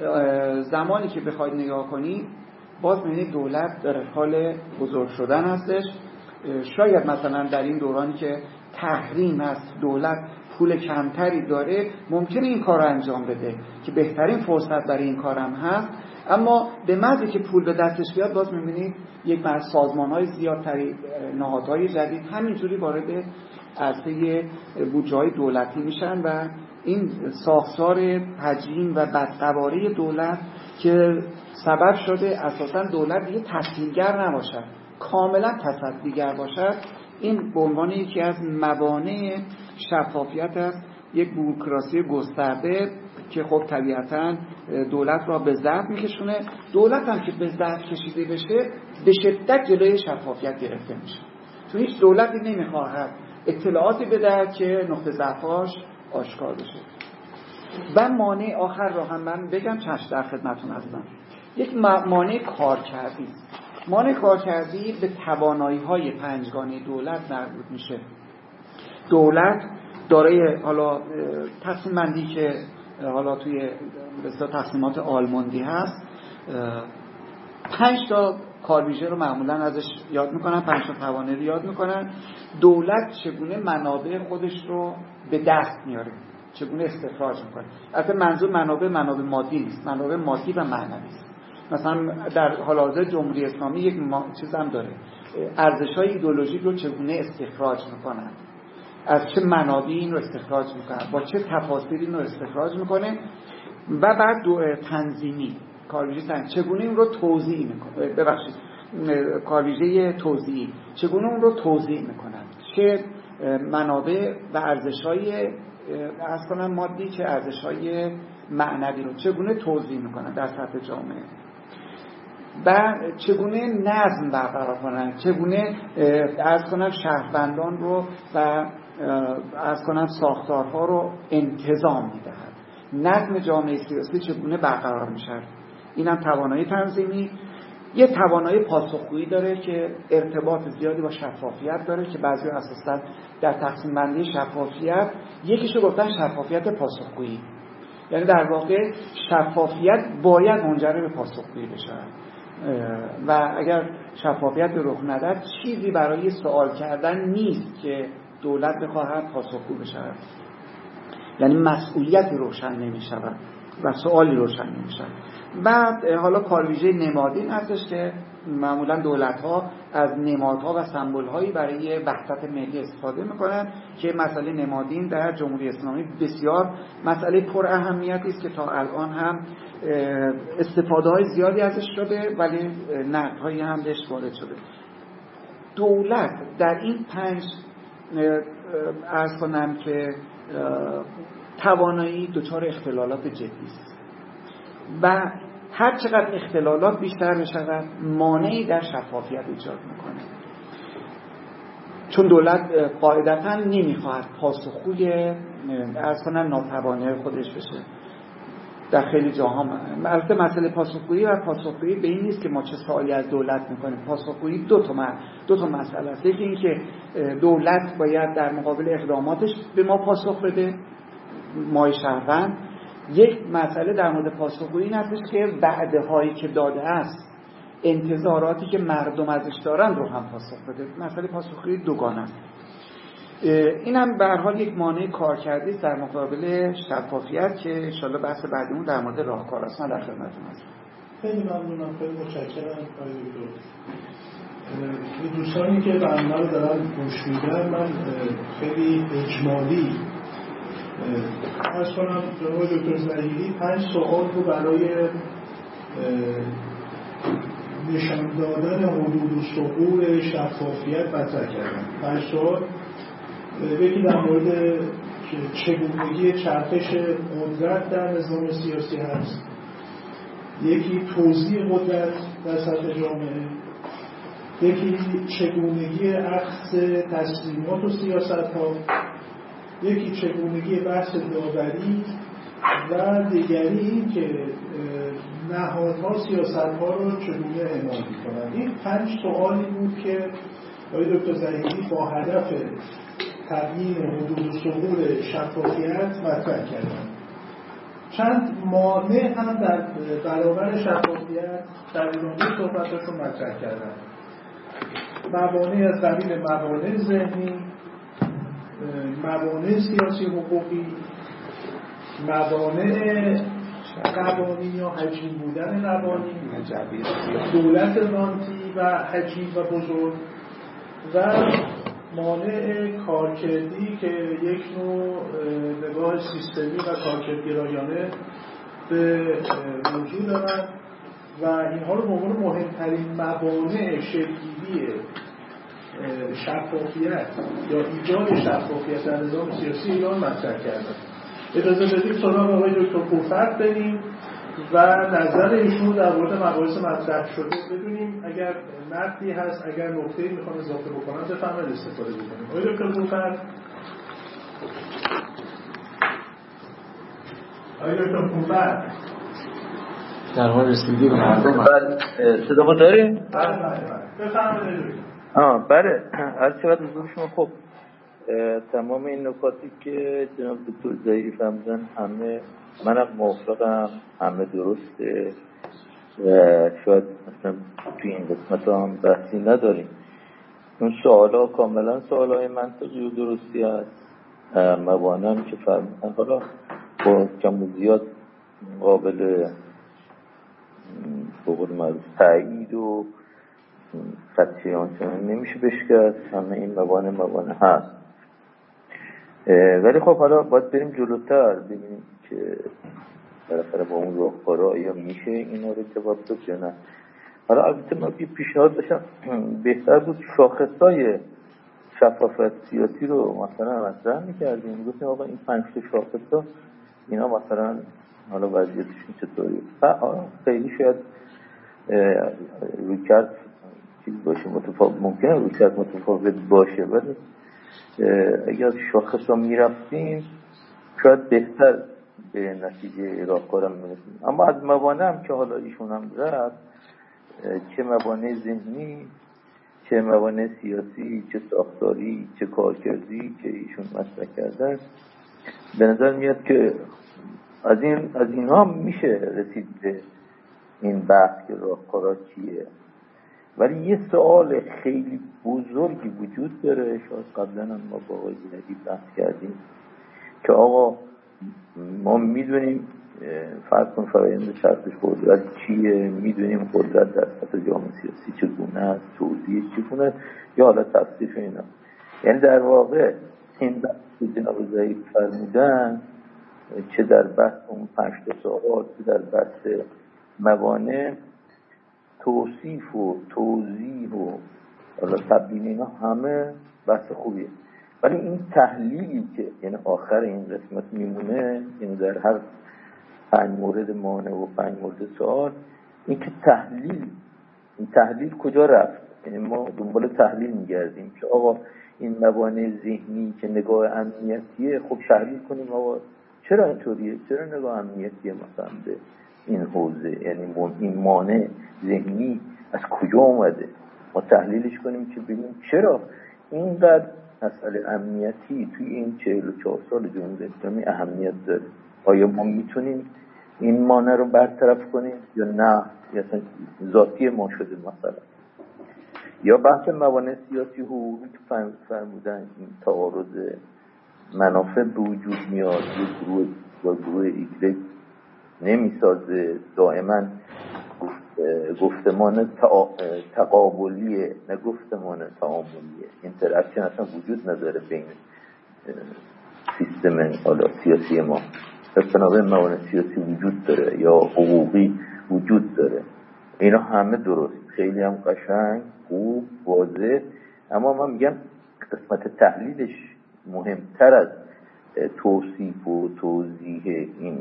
زمانی که بخواید نگاه کنید باز می‌بینید دولت در حال بزرگ شدن هستش. شاید مثلا در این دورانی که تحریم است، دولت پول کمتری داره، ممکنه این کار رو انجام بده که بهترین فرصت برای این کارم هست، اما به محضی که پول به دستش بیاد باز می‌بینید یک سازمان‌های زیادتری، نهادهای جدید همینجوری وارد عرصه بودجه‌های دولتی میشن و این ساختار حجیم و بدقواری دولت که سبب شده اساساً دولت دیگه تسهیلگر نباشد، کاملا تصدیگر باشد. این به عنوان یکی از موانع شفافیت است، یک بوروکراسی گسترده که خب طبیعتاً دولت را به ضعف میکشونه. دولت هم که به ضعف کشیده بشه به شدت جلوی شفافیت گرفته میشه، چون هیچ دولتی نمیخواهد اطلاعاتی بده که نقطه ضعفش آشکار بشه. و مانع آخر را هم من بگم، چشم در خدمتتون هستم. یک مانع کارکردی. مانع کارکردی به توانایی‌های پنجگانه دولت مربوط میشه. دولت دارای حالا تقسیم بندی که حالا توی بسیار تقسیمات آلموندی هست، 5 تا کارویژه رو معمولا ازش یاد میکنن، 5 تا توانایی رو یاد میکنن. دولت چگونه منابع خودش رو به دست میاره، چگونه استخراج میکنه. البته منظور منابع مادی نیست، منابع مادی و معنوی است. مثلا در حال حاضر جمهوری اسلامی یک چیز هم داره، ارزش‌های ایدئولوژیک رو چگونه استخراج میکنن، از چه منابعی این رو استخراج میکنن، با چه تفاصیلی این رو استخراج میکنه. و بعد تنظیمی، کارویژه چگونه این رو توزیع میکنه، ببخشید کارویژه توزیعی، چگونه اون رو توزیع میکنن، چه منابع و ارزش‌های مادی چه ارزش‌های معنوی رو چگونه توزیع میکنن در سطح جامعه، و چگونه نظم برقرار کنن، چگونه شهروندان رو و ساختارها رو انتظام میدهد، نظم جامعه سیاسی چگونه برقرار میشه. اینم توانایی تنظیمی. یه توانایی پاسخگویی داره که ارتباط زیادی با شفافیت داره که بعضی اساسا در تقسیم بندی شفافیت یکیشو گفتن شفافیت پاسخگویی، یعنی در واقع شفافیت باید منجر به پاسخگویی بشه و اگر شفافیت رخ ندهد چیزی برای سوال کردن نیست که دولت بخواهد پاسخگو بشه، یعنی مسئولیتی روشن نمی شود. و سوالی روشن نمیشه. بعد حالا کارویژه نمادین هستش که معمولا دولت‌ها از نمادها و سمبول‌هایی برای وحدت ملی استفاده می‌کنن که مسئله نمادین در جمهوری اسلامی بسیار مسئله پر اهمیتی است که تا الان هم استفاده‌های زیادی ازش شده ولی نقدهایی هم بهش وارد شده. دولت در این 5 عرض کنم که توانایی دچار اختلالات جدی است و هر چقدر اختلالات بیشتر بشود مانعی در شفافیت ایجاد میکنه، چون دولت قاعدتا نمیخواهد پاسخگوی عرض کنم ناتوانی خودش بشه. در خیلی جاها البته مسئله پاسخگویی و پاسخگویی به این نیست که ما چه سوالی از دولت میکنیم. پاسخگویی دو تا مسئله است. یکی این که دولت باید در مقابل اقداماتش به ما پاسخ بده، ما شهروند. یک مسئله در مورد پاسخگویی این هستش که وعده هایی که داده است، انتظاراتی که مردم ازش دارن رو هم پاسخ بده. مسئله پاسخگویی دوگانه است. این هم به هر حال یک مانع کارکردی است در مقابل شفافیت که ان شاءالله بحث بعدیمون در مورد راهکار است. من در خدمتتون هستم. خیلی ممنونم، خیلی متشکرم آقای دکتر. دوستانی که برنامه رو دارن گوش میدن، من خیلی اجمالی عرض کنم جناب دکتر ظهیری 5 سوال رو برای نشان دادن حدود و ثغور شفافیت مطرح کردن. 5 سوال. یکی در مورد چگونگی چرخش قدرت در نظام سیاسی هست، یکی توزیع قدرت در سطح جامعه، یکی چگونگی اخذ تصمیمات و سیاست ها، یکی چگونگی بحث داوری و دیگری این که نهادها سیاست ها رو چگونه اعمال می‌کنند. این 5 سوالی بود که آقای دکتر ظهیری با هدف تبیین حدود و ثغور شفافیت مطرح کردن. چند مانع هم در برابر شفافیت در ادامه صحبتاشون مطرح کردن. موانع از قبیل موانع ذهنی، موانع سیاسی حقوقی، موانع قوانین یا حجیم بودن قوانین، دولت رانتی و حجیم و بزرگ، و مانع کارکردی که یک نوع نگاه سیستمی و کارکردگرایانه به موضوع دارن و اینها رو به عنوان مهمترین موانع شکل‌گیری شفافیت یا ایجاد شفافیت در نظام سیاسی ایران مطرح کردن. اجازه بدید سراغ آقای دکتر پورفرد بریم و نظر ایشون در مورد مباحث مطرح شده بدونیم. اگر نقدی هست، اگر نکته‌ای میخوان اضافه بکنن بفرمایید استفاده بکنیم. آقای دکتر پورفرد. آقای دکتر پورفرد در حال رسیدگی به مردم. صدا داریم؟ بله. بفرمایید. بله. هر چقدر حضور شما. خب تمام این نکاتی که جناب دکتر ظهیری فرمودن همه منم موافقم، همه درسته و شاید مثلا توی این قسمت هم بحثی نداریم. اون سوالا کاملا سوالای منطقی و درستی هست. موانع هم که فرمودن حالا با کم و زیاد قابل به قول معروف تأیید و خدشه آنچنان نمیشه بشکست. همه این موانع هست، ولی خب حالا باید بریم جلوتر ببینیم که بالاخره با اون راهکارا یا میشه اینا رو جواب داد یا نه. حالا البته ما یه پیشنهاد داشتم بهتر بود شاخصای شفافیت سیاسی رو مثلا مطرح می‌کردیم، گفتیم آقا این 5 تا شاخصا اینا مثلا حالا وضعیتشون چطوریه. خیلی شاید رویکرد چیز باشه ممکنه رویکرد متفاوت باشه، ولی اگر شاخص ها میرفتیم شاید بهتر به نتیجه راهکارم میرسیم. اما از موانع هم که حالا ایشون هم رفت، چه موانع ذهنی، چه موانع سیاسی، چه ساختاری، چه کارکردی که ایشون مطرح کردن، به نظر میاد که از اینها میشه رسید به این بحث که راهکارا چیه. ولی یه سوال خیلی بزرگی وجود داره، شاید قبلا هم ما با آقای ظهیری بحث کردیم که آقا ما میدونیم فرض کن فرآیند چرخش قدرت چیه، میدونیم قدرت در سطح جامعه سیاسی چگونه است، توضیح چگونه است، یا حالا تفسیر اینا. یعنی در واقع این بحث جناب ظریف فرمودن چه در بحث اون 5 سوال، چه در بحث موانع، توصیف و توضیح و حالا تبیین اینا همه بحث خوبیه. ولی این تحلیلی که یعنی آخر این قسمت میمونه، یعنی در هر 5 مورد مانع و 5 مورد سوال، این که این تحلیل کجا رفت؟ یعنی ما دنبال تحلیل میگردیم که آقا این موانع ذهنی که نگاه امنیتیه، خب تحلیل کنیم آقا چرا اینطوریه، چرا نگاه امنیتیه مثلا به این حوزه، یعنی این مانع ذهنی از کجا اومده، ما تحلیلش کنیم که ببینیم چرا اینقدر مسئله امنیتی توی این 44 سال جمهوری اسلامی اهمیت داره. آیا ما میتونیم این مانع رو برطرف کنیم یا نه، یا ذاتی ما شده مثلا. یا بحث موانع سیاسی حقوقی که فرمودن این تعارض منافع به وجود میاد، یک گروه با گروه ایگرگ نمیسازه، دائما گفتمان تقابلیه نه گفتمان تعاملیه، اینتراکشن اصلا وجود نداره بین سیستم حالا سیاسی ما. بنابراین موانع سیاسی وجود داره یا حقوقی وجود داره، اینا همه درست، خیلی هم قشنگ خوب واضح. اما من میگم قسمت تحلیلش مهمتر از توصیف و توضیح این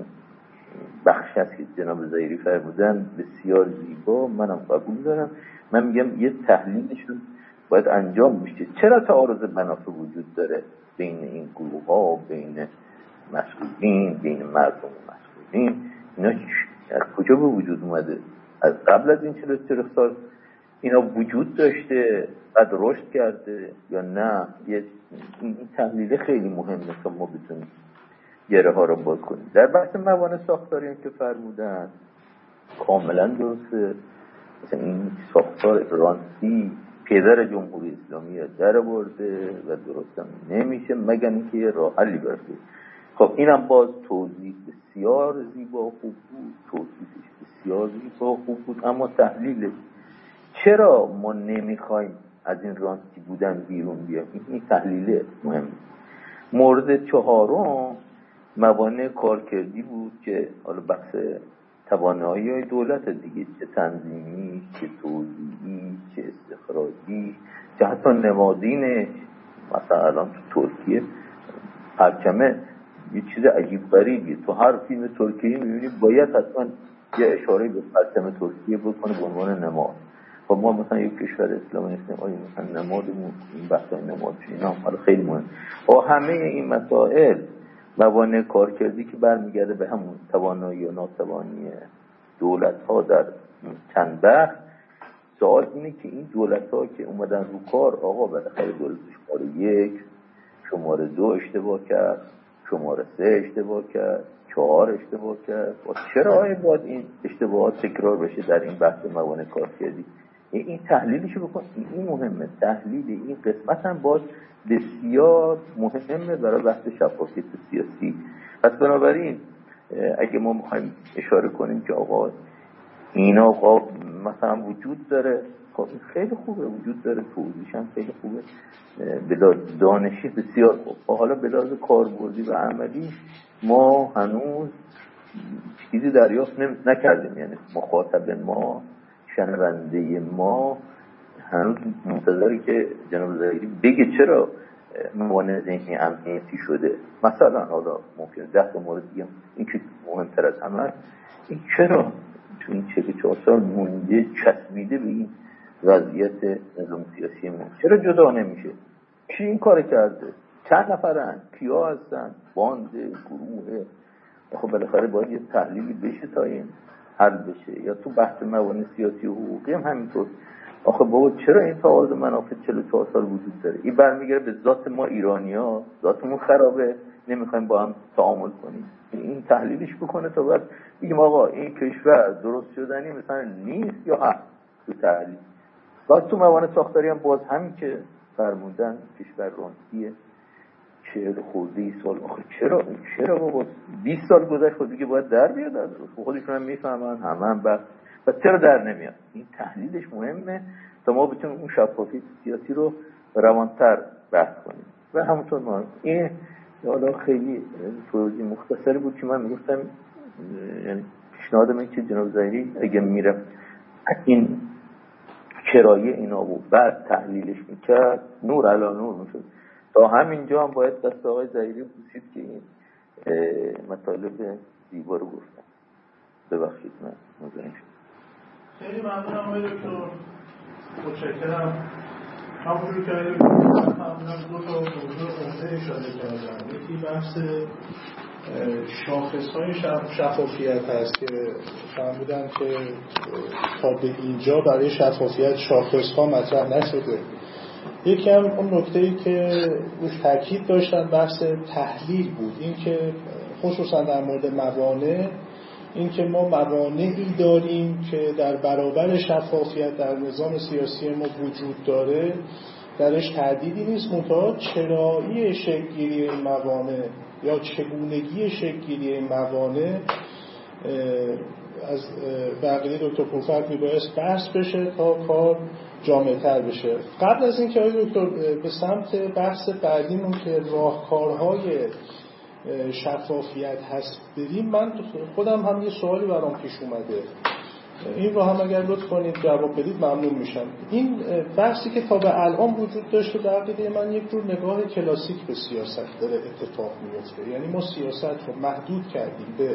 بخش هست که جناب ظریفی فرمودن، بسیار زیبا، منم قبول دارم. من میگم یه تحلیلشون باید انجام بشه. چرا تعارض منافع وجود داره بین این گروه ها، بین مسئولین، بین مردم و مسئولین؟ اینا از کجا به وجود اومده؟ از قبل از این 44 سال اینا وجود داشته بعد رشد کرده یا نه؟ این تحلیل خیلی مهمه تا ما بتونیم گره ها رو باز کنیم. در بحث موانع ساختاری هم که فرمودن کاملا درسته. مثلا این ساختار رانسی پدر جمهوری اسلامی در برده و درستم نمیشه مگر اینکه یه راه حلی برسه. خب اینم باز توضیح بسیار زیبا خوب بود، توضیحش بسیار زیبا خوب بود، اما تحلیلش چرا ما نمیخوایم از این رانسی بودن بیرون بیایم، این تحلیل مهم. مورد 4 موانع کارکردی بود که حالا بحث توانایی دولت دیگه، چه تنظیمی، چه توزیعی، چه استخراجی، چه حتی نمادینش. مثلا الان تو ترکیه پرچمه یه چیز عجیب غریبیه، تو هر فیلم ترکیه میبینی باید حتما یه اشاره به پرچم ترکیه بکنه به عنوان نماد. خب ما مثلا یک کشور اسلامی هستیم، آیا مثلا نمادمون این بحثای نماد اینا حالا خیلی مهم. با همه این مسائل موانع کارکردی که برمیگرده به همون توانایی و ناتوانی دولت ها در چند بخش، سوال اینه که این دولت ها که اومدن رو کار، آقا بالاخره دولت شماره 1 شماره 2 اشتباه کرد، شماره 3 اشتباه کرد، 4 اشتباه کرد، و چرا باید این اشتباهات تکرار بشه در این بحث موانع کارکردی؟ این تحلیلشو بکن. این مهمه، تحلیل این قسمت هم باز بسیار مهمه برای بحث شفافیت سیاسی. پس بنابراین اگه ما میخوایم اشاره کنیم که آقا اینا آقا مثلا وجود داره، خب خیلی خوبه وجود داره، توضیحش هم خیلی خوبه، بلا دانشی بسیار خوب. حالا بلا کاربردی و عملی ما هنوز چیزی دریافت نکردیم، یعنی مخاطب ما، شنونده ما هنوز منتظری که جناب ظریفی بگه چرا موانع ذهنی امنیتی شده. مثلا حالا ممکنه 10 مورد دیگه، این که مهمتر از همه، این چرا تو این 44 سال مونده چسبیده به این وضعیت نظام سیاسی ما، چرا جدا نمیشه؟ کی این کار کرده؟ چند نفرن؟ کیا هستن؟ بانده؟ گروه؟ خب بالاخره باید یه تحلیلی بشه تا این حل بشه. یا تو بحث موانع سیاسی و حقوقی هم همینطور. آخه بابا چرا این تعارض منافع 44 سال وجود داره؟ این برمیگره به ذات ما ایرانی‌ها، ذاتمون خرابه، نمیخوایم با هم تعامل کنیم. این تحلیلش بکنه تا بعد بگیم آقا این کشور درست شدنی مثلا نیست یا هست. تو تحلیل باز تو موانع ساختاری هم باز همین که فرمودن کشور رانسیه، 40 سال آخه چرا بابا 20 سال گذشت خود دیگه باید در بیاد از خودشون هم میفهمن هم و چرا در نمیاد. این تحلیلش مهمه تا ما بتونیم اون شفافیت سیاسی رو روانتر بحث کنیم. و همونطور ما این حالا خیلی توضیح مختصری بود که من میگفتم، یعنی پیشنهاد من که جناب ظاهری اگه میرفت این کرایه اینا بود بعد تحلیلش میکرد نور علی نور میشد. تا همینجا هم باید دست آقای ظاهری بوسید که این مطالب زیبا رو گفتن. ببخشید من مزاحم شدم. خیلی ممنونم آقای دکتر، متشکرم. همونجور که آقای دکتر فرمودن دو تا موضوع عمده اشاره کردن. یکی بحث شاخص‌های شفافیت هست که فرمودن که تا به اینجا برای شفافیت شاخص‌ها مطرح نشده. یکی هم اون نکته‌ای که روش تاکید داشتن بحث تحلیل بود، این که خصوصا در مورد موانع، این که ما موانعی داریم که در برابر شفافیت در نظام سیاسی ما وجود داره، درش تردیدی نیست، منتها چرایی شکل‌گیری این موانع یا چگونگی شکل‌گیری این موانع از بقیه دکتر پورفرد میبایست بحث بشه تا کار جامع‌تر بشه. قبل از این که آقای دکتر به سمت بحث بعدیمون که راهکارهای شفافیت هست بریم، من خودم هم یه سوالی برام پیش اومده، این رو هم اگر لطف کنید جواب بدید ممنون میشم. این بحثی که تا به الان وجود داشته در عقیده من یک جور نگاه کلاسیک به سیاست داره اتفاق میفته، یعنی ما سیاست رو محدود کردیم به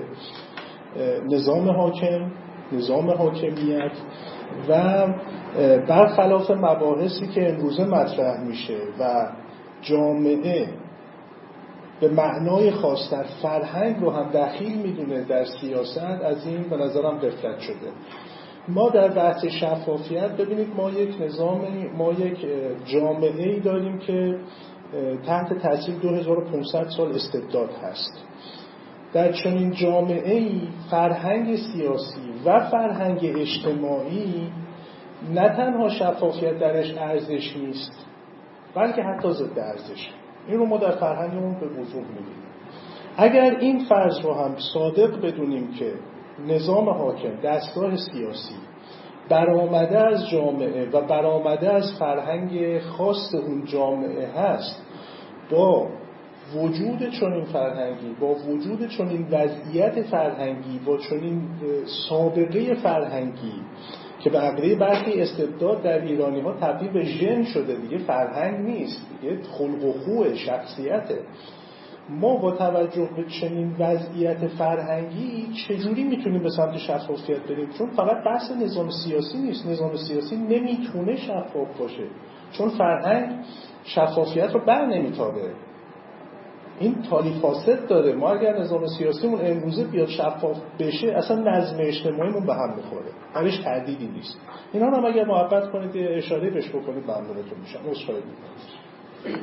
نظام حاکم، نظام حاکمیت و برخلاف مباحثی که امروزه مطرح میشه و جامعه به معنای خاص در فرهنگ رو هم دخیل میدونه در سیاست، از این به نظرم غفلت شده. ما در بحث شفافیت ببینید ما یک جامعه‌ای داریم که تحت تاثیر 2500 سال استبداد هست. در چنین جامعه‌ای فرهنگ سیاسی و فرهنگ اجتماعی نه تنها شفافیت درش ارزش نیست بلکه حتی ضد ارزش. این رو ما در فرهنگمون به وضوح می‌بینیم. اگر این فرض رو هم صادق بدونیم که نظام حاکم، دستگاه سیاسی برآمده از جامعه و برآمده از فرهنگ خاص اون جامعه هست، با وجود چنین فرهنگی، با وجود چنین وضعیت فرهنگی، با چنین سابقه فرهنگی که به عقیده برخی استبداد در ایرانی ها تبدیل به ژن شده، دیگه فرهنگ نیست، دیگه خلق و خو شخصیته، ما با توجه به چنین وضعیت فرهنگی چجوری میتونیم به سمت شفافیت بریم؟ چون فقط بحث نظام سیاسی نیست، نظام سیاسی نمیتونه شفاف باشه چون فرهنگ شفافیت رو بر نمیتابه، این تالی فاسد داره. ما اگر نظام سیاسیمون امروزه بیاد شفاف بشه اصلا نظم اجتماعیمون به هم میخوره، درش تردیدی نیست. اینا رو اگر محبت کنید اشاره بهش بکنید ممنونتون میشم. عذرخواهی میکنم.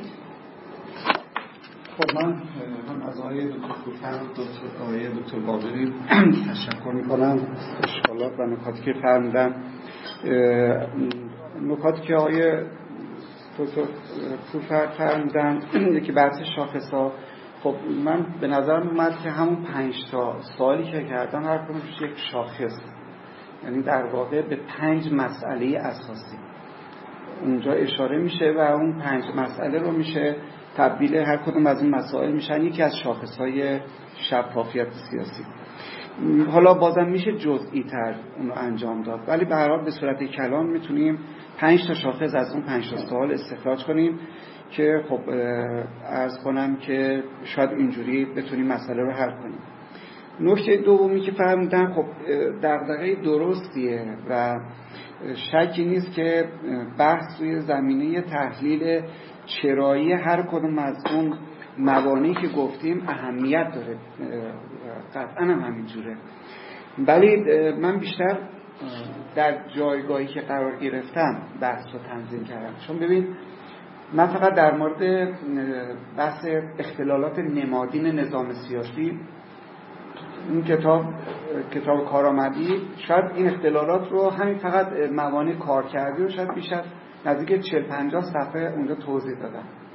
خب من از آقای دکتر پورفرد و آقای دکتر باقری تشکر میکنم اشکالات و نکاتی که فرمودن. نکاتی که آقای دکتر پورفرد فرمودن یکی بحث شاخص‌ها، خب من به نظرم اومد که همون 5 تا سوالی که کردم هر کدومش یک شاخص، یعنی در واقع به 5 مسئله اساسی اونجا اشاره میشه و اون 5 مسئله رو میشه تبدیل هر کدوم از این مسائل میشن یکی از شاخص‌های شفافیت سیاسی. حالا بازم میشه جزئی تر اون رو انجام داد، ولی به هر حال به صورت کلان میتونیم 5 تا شاخص از اون 5 تا سوال استخراج کنیم که خب عرض کنم که شاید اینجوری بتونیم مسئله رو حل کنیم. نکته دومی که فهمیدم خب دغدغه درستیه و شکی نیست که بحث روی زمینه تحلیل چرایی هر کدوم از اون موانعی که گفتیم اهمیت داره، قطعا هم همینجوره. ولی من بیشتر در جایگاهی که قرار گرفتم بحث رو تنظیم کردم، چون ببین من فقط در مورد بحث اختلالات نمادین نظام سیاسی این کتاب کارآمدی شاید این اختلالات رو همین فقط موانع کار کردی و شاید بیشتر نزدیک 40-50 صفحه اونجا توضیح دادم.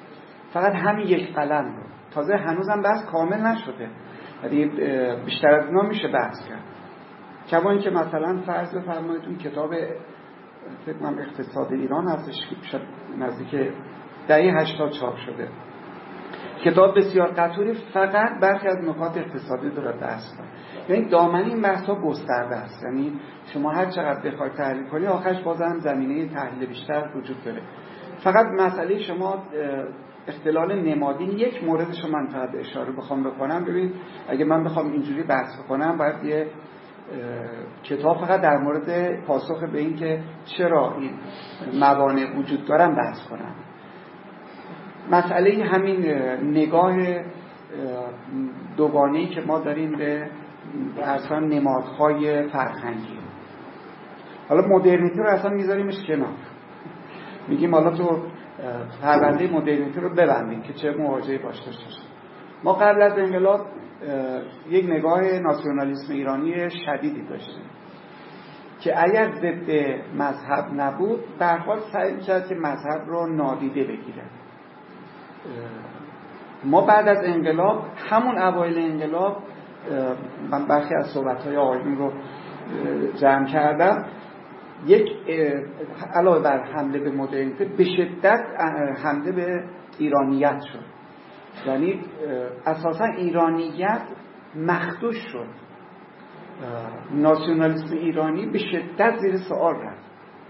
فقط همین یک قلم رو. تازه هنوزم بحث کامل نشده، یعنی بیشتر از اینا میشه بحث کرد. کما اینکه مثلا فرض بفرمایید اون کتاب فکر کنم اقتصاد ایران هستش که نزدیک دهه 80 چاپ شده، کتاب بسیار قطوری، فقط برخی از نکات اقتصادی داره بحث کنه. یعنی دامنه این بحث‌ها گسترده است، یعنی شما هر چقدر بخواید تحلیل کنید آخرش بازم زمینه تحلیل بیشتر وجود داره. فقط مسئله شما اختلال نمادین یک موردش رو من فقط اشاره بخوام بکنم. ببین اگه من بخوام اینجوری بحث بکنم باید یه کتاب فقط در مورد پاسخ به این که چرا این موانع وجود دارن بحث کنم. مسئله همین نگاه دوگانه‌ای که ما داریم به اصلا نمادهای فرهنگی. حالا مدرنیته رو اصلا میذاریمش کنار، میگیم حالا تو پرونده مدرنیته رو ببندیم که چه مواجهی باش داشته باشه. ما قبل از انقلاب یک نگاه ناسیونالیسم ایرانی شدیدی داشتیم که اگر ضد مذهب نبود به هر حال سعی می‌کرد که مذهب رو نادیده بگیره. ما بعد از انقلاب، همون اوایل انقلاب، من برخی از صحبت‌های آقایون رو جمع کردم، یک علاوه بر حمله به مدرنیته به شدت حمله به ایرانیت شد. یعنی اساسا ایرانیت مخدوش شد، ناسیونالیسم ایرانی به شدت زیر سوال رفت.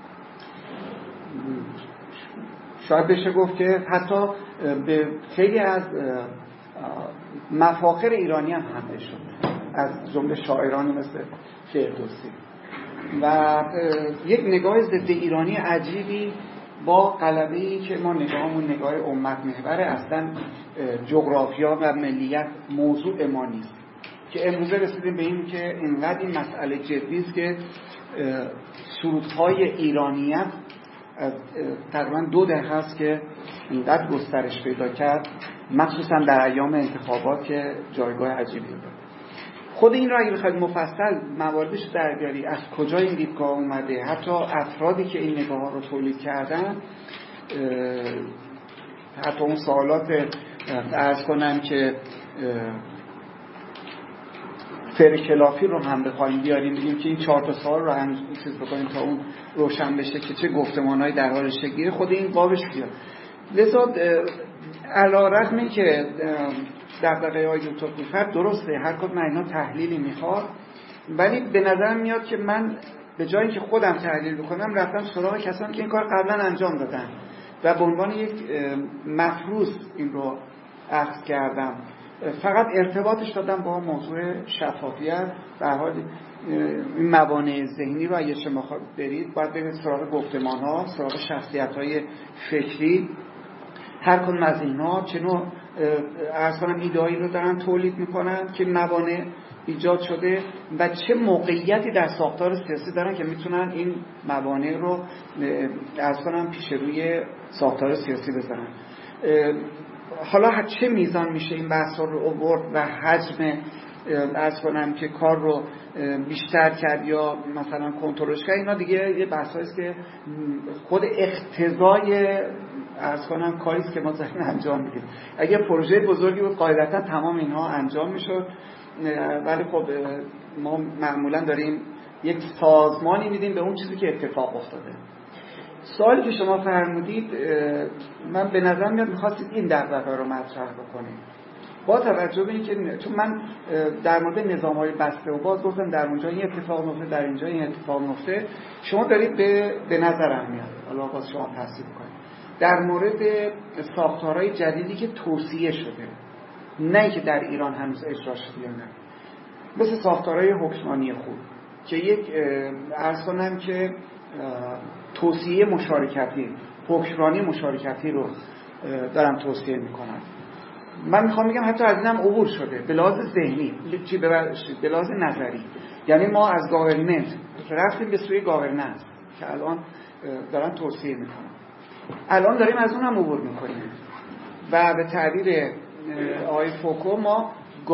شاید بشه گفت که حتی به خیلی از مفاخر ایرانی هم حمله شد، از جمله شاعرانی مثل فردوسی، و یک نگاه ضد ایرانی عجیبی با غلبه‌ای که ما نگاهمون نگاه امت محور، اصلا جغرافیا و ملیت موضوع ما نیست، که امروزه رسیدیم به این که اینقدر این مسئله جدی است که سرودهای ایرانیت تقریبا 2 دهه است که اینقدر گسترش پیدا کرد، مخصوصا در ایام انتخابات که جایگاه عجیبی داره. خود این را اگه بخواید مفصل مواردش در بیاری، از کجا این دیدگاه اومده، حتی افرادی که این نگاه ها رو تولید کردن، حتی اون سوالات عرض کنم که فرکلافی رو هم بخوایم بیاریم، بگیم که این 4 سوال رو هم چیز بکنیم تا اون روشن بشه که چه گفتمان‌هایی در حال شکل، خود این بابش بیاد. لذا علی‌رغم این که دغدغه های دکتر کوفر درسته، هر کدوم اینا تحلیلی میخواد، ولی به نظرم میاد که من به جایی که خودم تحلیل بکنم رفتم سراغ کسانی که این کار قبلا انجام دادن و به عنوان یک مفروض این رو اخذ کردم، فقط ارتباطش دادم با موضوع شفافیت. به هر حال این موانع ذهنی رو اگه شما برید باید برید سراغ گفتمان‌ها، سراغ شخصیت‌های فکری، هر کدوم از اینها چه نوع عرض کنم ایده‌ای رو دارن تولید میکنن که موانع ایجاد شده و چه موقعیتی در ساختار سیاسی دارن که میتونن این موانع رو عرض کنم پیش روی ساختار سیاسی بذارن. حالا چه میزان میشه این بحثا رو آورد و حجم عرض کنم که کار رو بیشتر کرد یا مثلا کنترلش کرد، اینا دیگه یه بحثایی است که خود اقتضای عرض کنم کاری است که ما داریم انجام میدیم. اگه پروژه بزرگی بود قاعدتا تمام اینها انجام میشد، ولی خب ما معمولا داریم یک سازمانی میدیم به اون چیزی که اتفاق افتاده. سوالی که شما فرمودید، من به نظر میاد می‌خواستید این دغدغه رو مطرح بکنید با توجه به اینکه چون من در مورد نظام‌های بسته و باز گفتم در اونجا این اتفاق میفته، در اینجا این اتفاق میفته، شما دارید به نظرم میاد، حالا باز شما تصحیح کنید، در مورد ساختارهای جدیدی که توصیه شده، نه که در ایران هنوز اجرا شده یا نه، مثل ساختارهای حکمرانی خوب که یک عرض کنم که توصیه مشارکتی، حکمرانی مشارکتی رو دارم توصیه میکنم. من میخوام بگم حتی از اینم عبور شده به لحاظ ذهنی، به لحاظ نظری، یعنی ما از گاورنمنت رفتیم به سوی گاورننس که الان دارن توصیه میکنن، الان داریم از اونم عبور میکنیم و به تعبیر آقای فوکو ما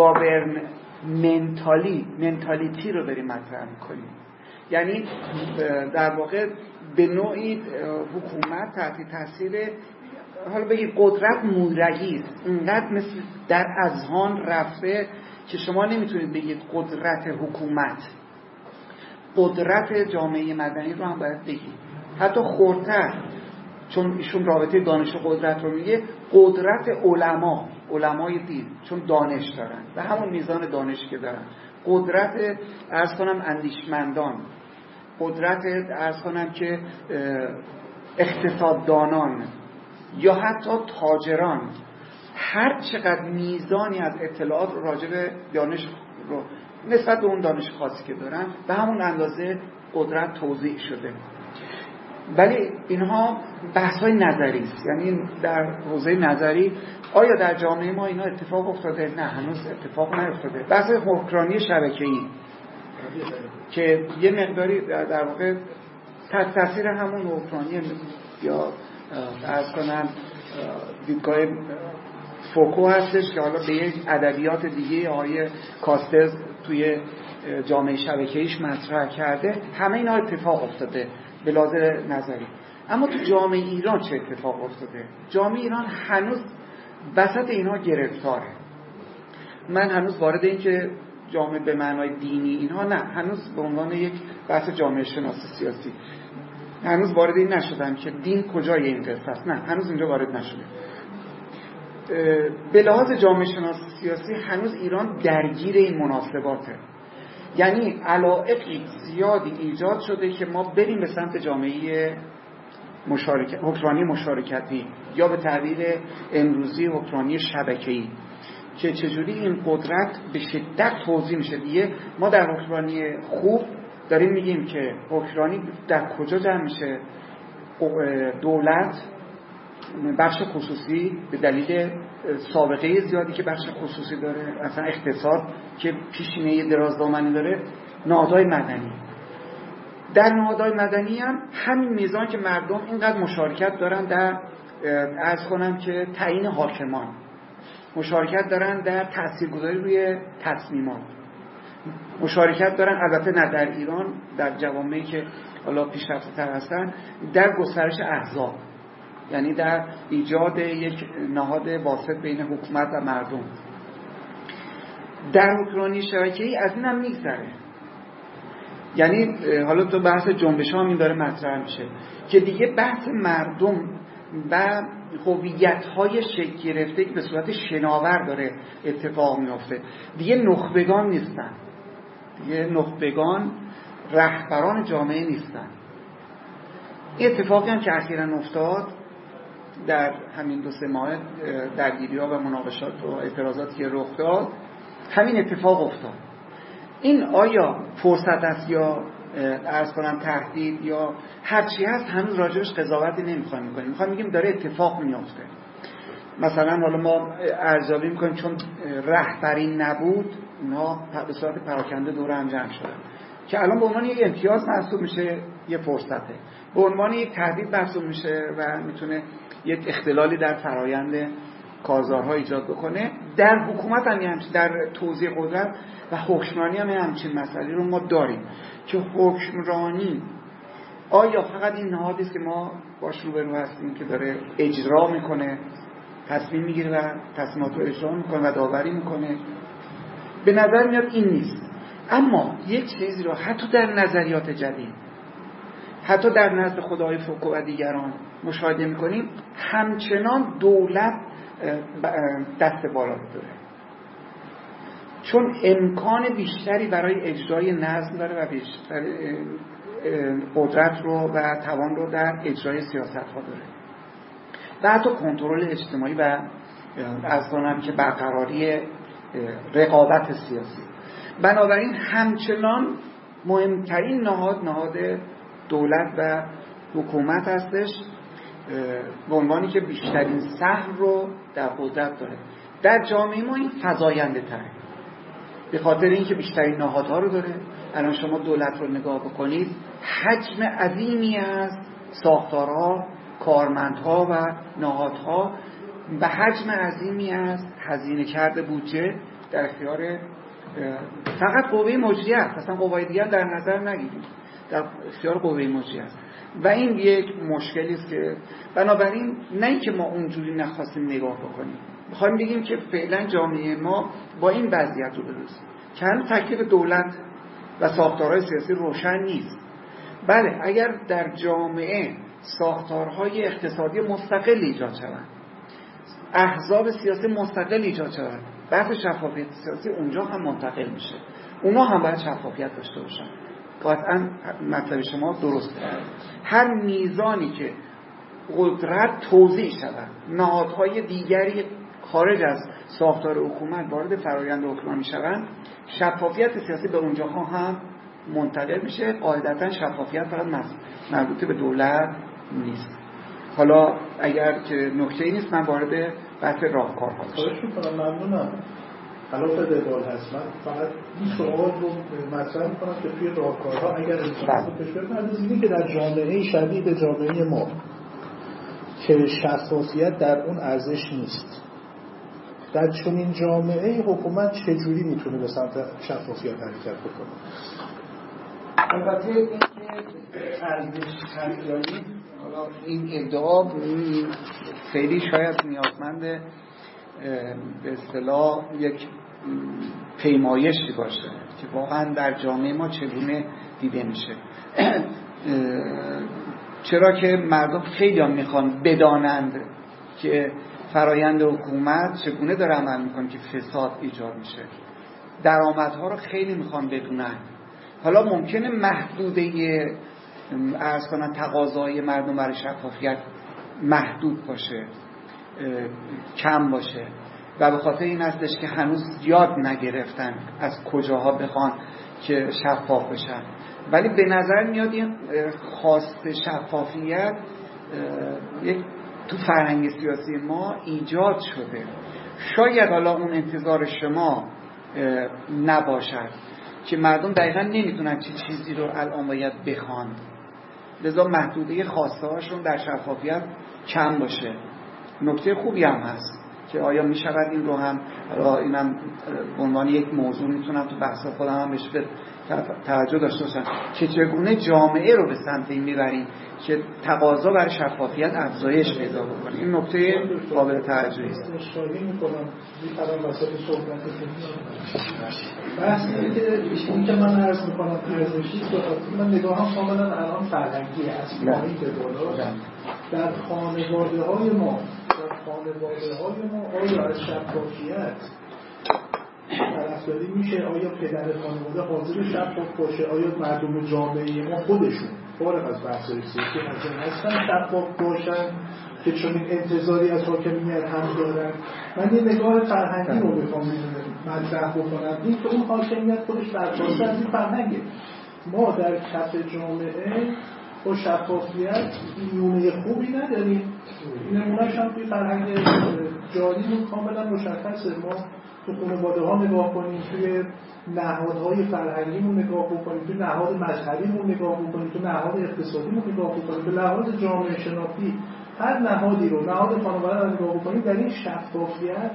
منتالیتی رو داریم مطرح میکنیم. یعنی در واقع به نوعی حکومت تحت تاثیر حالا بگید قدرت مورگی است، اینقدر مثل در اذهان رفته که شما نمیتونید بگید قدرت حکومت. قدرت جامعه مدنی رو هم باید بگید، حتی خردتر، چون ایشون رابطه دانش و قدرت رو میگه، قدرت علمای دین، چون دانش دارن و همون میزان دانش که دارن، قدرت عرض کنم اندیشمندان، قدرت عرض کنم که اقتصاددانان یا حتی تاجران، هر چقدر میزانی از اطلاعات راجع به دانش رو نسبت به اون دانش خاصی که دارن به همون اندازه قدرت توزیع شده. ولی اینها بحث‌های نظری است، یعنی در حوزه نظری آیا در جامعه ما اینا اتفاق افتاده؟ نه، هنوز اتفاق نیفتاده. بحث حکمرانی شبکه‌ای که یه مقداری در واقع تحت تاثیر همون حکمرانی یا عرض کنم دیدگاه فوکو هستش که حالا به یک ادبیات دیگه آقای کاستز توی جامعه شبکه‌ایش مطرح کرده، همه اینا اتفاق افتاده به لحاظ نظری. اما تو جامعه ایران چه اتفاق افتاده؟ جامعه ایران هنوز وسط اینها گرفتاره. من هنوز وارد این که جامعه به معنای دینی اینها نه، هنوز به عنوان یک بحث جامعه شناسی سیاسی هنوز وارد این نشدم که دین کجای این قصه است، نه هنوز اینجا وارد نشده. به لحاظ جامعه شناسی سیاسی هنوز ایران درگیر این مناسباته، یعنی علایقی زیادی ایجاد شده که ما بریم به سمت جامعه حکمرانی مشارکتی یا به تعبیر امروزی حکمرانی شبکه‌ای، که چجوری این قدرت به شدت توزیع میشه. دیگه ما در حکمرانی خوب داریم میگیم که حکمرانی در کجا جمع میشه؟ دولت، بخش خصوصی به دلیل سابقه زیادی که بخش خصوصی داره، اصلا اقتصاد که پیشینه درازدامنی داره، نهادهای مدنی. در نهادهای مدنی هم همین میزان که مردم اینقدر مشارکت دارن در عرض کنم که تعیین حاکمان، مشارکت دارن در تاثیرگذاری روی تصمیمات، مشارکت دارن، البته نه در ایران، در جوامعی که حالا پیشرفته تر هستن، در گسترش احزاب، یعنی در ایجاد یک نهاد واسط بین حکومت و مردم. در حکمرانی شبکه‌ای از این هم میگذره، یعنی حالا تو بحث جنبش ها این داره مطرح میشه که دیگه بحث مردم و هویت‌های شکل گرفته که به صورت شناور داره اتفاق میفته، دیگه نخبگان نیستن، دیگه نخبگان رهبران جامعه نیستن. این اتفاقی هم که اخیراً افتاد در همین 2-3 ماه درگیری‌ها و مناقشات و اعتراضاتی که رخ داد، همین اتفاق افتاد. این آیا فرصت است یا عرض کنم تهدید یا هر چی هست، هنوز راجعش قضاوتی نمی‌خوایم بکنیم، می‌خوایم بگیم داره اتفاق میفته. مثلا حالا ما ارزیابی می‌کنیم چون رهبری نبود، اونها به صورت پراکنده دور هم جمع شدن، که الان به عنوان یک امتیاز محسوب میشه، یه فرصته، به عنوان یک تهدید محسوب میشه و میتونه یک اختلالی در فرایند کارزارها ایجاد بکنه. در حکومت هم همچین، در توزیع قدرت و حکمرانی هم همچین مسئله رو ما داریم که حکمرانی آیا فقط این نهادی است که ما باش روبرو هستیم که داره اجرا میکنه، تصمیم میگیره و تصمیمات رو اجرا میکنه و داوری میکنه؟ به نظر میاد این نیست. اما یک چیزی رو حتی در نظریات جدید، حتی در نزد خدای فوکو و دیگران مشاهده میکنیم، همچنان دولت دست بالا داره، چون امکان بیشتری برای اجرای نظم داره و بیشتر قدرت رو و توان رو در اجرای سیاست ها داره و حتی کنترل اجتماعی و از کنم که برقراری رقابت سیاسی. بنابراین همچنان مهمترین نهاد دولت و حکومت هستش، به عنوانی که بیشترین سهم رو در قدرت داره. در جامعه ما این فزاینده تره، به خاطر اینکه بیشترین نهادها رو داره. الان شما دولت رو نگاه بکنید، حجم عظیمی از ساختارها، کارمندها و نهادها و حجم عظیمی از هزینه کرده بودجه در اختیار فقط قوه مجریه است. اصلا قوای دیگر در نظر نگیرید، در اختیار قوه مجریه است. و این یک مشکلی است که بنابراین نه اینکه ما اونجوری نخواستیم نگاه بکنیم، میخوایم بگیم که فعلا جامعه ما با این وضعیت رو برسیم که هنوز تکلیف دولت و ساختارهای سیاسی روشن نیست. بله اگر در جامعه ساختارهای اقتصادی مستقل ایجاد شود، احزاب سیاسی مستقل ایجاد شود، بحث شفافیت سیاسی اونجا هم منتقل میشه. اونا هم باید شفافیت داشته باشن. قطعا مطلب شما درسته. هر میزانی که قدرت توزیع شود، نهادهای دیگری خارج از ساختار حکومت وارد فرآیند حکومت میشوند، شفافیت سیاسی به اونجاها هم منتقل میشه. قاعدتا شفافیت فقط مربوط به دولت نیست. حالا اگر که نکته‌ای نیست من وارد بحث راهکارها بشم. خواهش می‌کنم. ممنونم. خلاف دوال هست. من فقط این سوال رو مطرح می‌کنم که توی راهکارها اگر انسان پیش بره، می‌بینی که در جامعه شبیه به جامعه ما که شفافیت در اون ارزش نیست، در چنین جامعه حکومت چجوری میتونه به سمت شفافیت حرکت بکنه؟ البته این که ارزش خریداری، حالا این ادعا خیلی شاید نیازمند به اصطلاح یک پیمایشی باشه که واقعا در جامعه ما چگونه دیده میشه. چرا که مردم خیلی هم میخوان بدانند که فرایند حکومت چگونه داره عمل میکنه که فساد ایجاد میشه. درآمدها رو خیلی میخوان بدونن. حالا ممکنه محدوده عرض کنن تقاضای مردم برای شفافیت محدود باشه، کم باشه و به خاطر این هستش که هنوز یاد نگرفتن از کجاها بخوان که شفاف بشن. ولی به نظر میاد این خواست شفافیت یک تو فرهنگ سیاسی ما ایجاد شده. شاید حالا اون انتظار شما نباشد که مردم دقیقا نمیدونن چه چیزی رو الان باید بخوان، لذا محدوده خواسته هاشون در شفافیت کم باشه. نکته خوبی هم هست که آیا میشود این رو هم اینم به عنوان یک موضوع میتونم تو بحث خودم هم بهش توجه داشته باشم که چگونه جامعه رو به سمت این میبریم که تقاضا برای شفافیت افزایش پیدا بکنه. این نکته قابل توجهی است. اشاره می‌کنم می‌خوام وسط صحبتتون بحث این که من عرض می‌کنم ارزشی است. من نگاهم کاملا الان فرهنگی است. پایین به بالا در خانواده‌های ما آیا از شفافیت طرفداری میشه؟ آیا پدر خانواده حاضر شفاف باشه؟ آیا مردم جامعه ما خودشون فارغ از بحث‌های سیاسی هستن شفاف باشن که چون این انتظاری از حاکمیت هم دارن؟ من یه نگاه فرهنگی رو بخوام مطرح بکنم، این که اون حاکمیت خودش برخواسته از این فرهنگه. ما در کف جامعه با شفافیت نمونه خوبی نداریم. نمونهش هم توی فرهنگ جاریمون کاملا مشخصه. ما تو خانواده ها نگاه کنیم، توی نهادهای فرهنگیمون نگاه بکنیم، توی نهاد مذهبیمون نگاه بکنیم، توی نهاد اقتصادیمون نگاه بکنیم، توی نهاد جامعه شناختی هر نهادی رو، نهاد خانواده رو نگاه بکنیم، در این شفافیت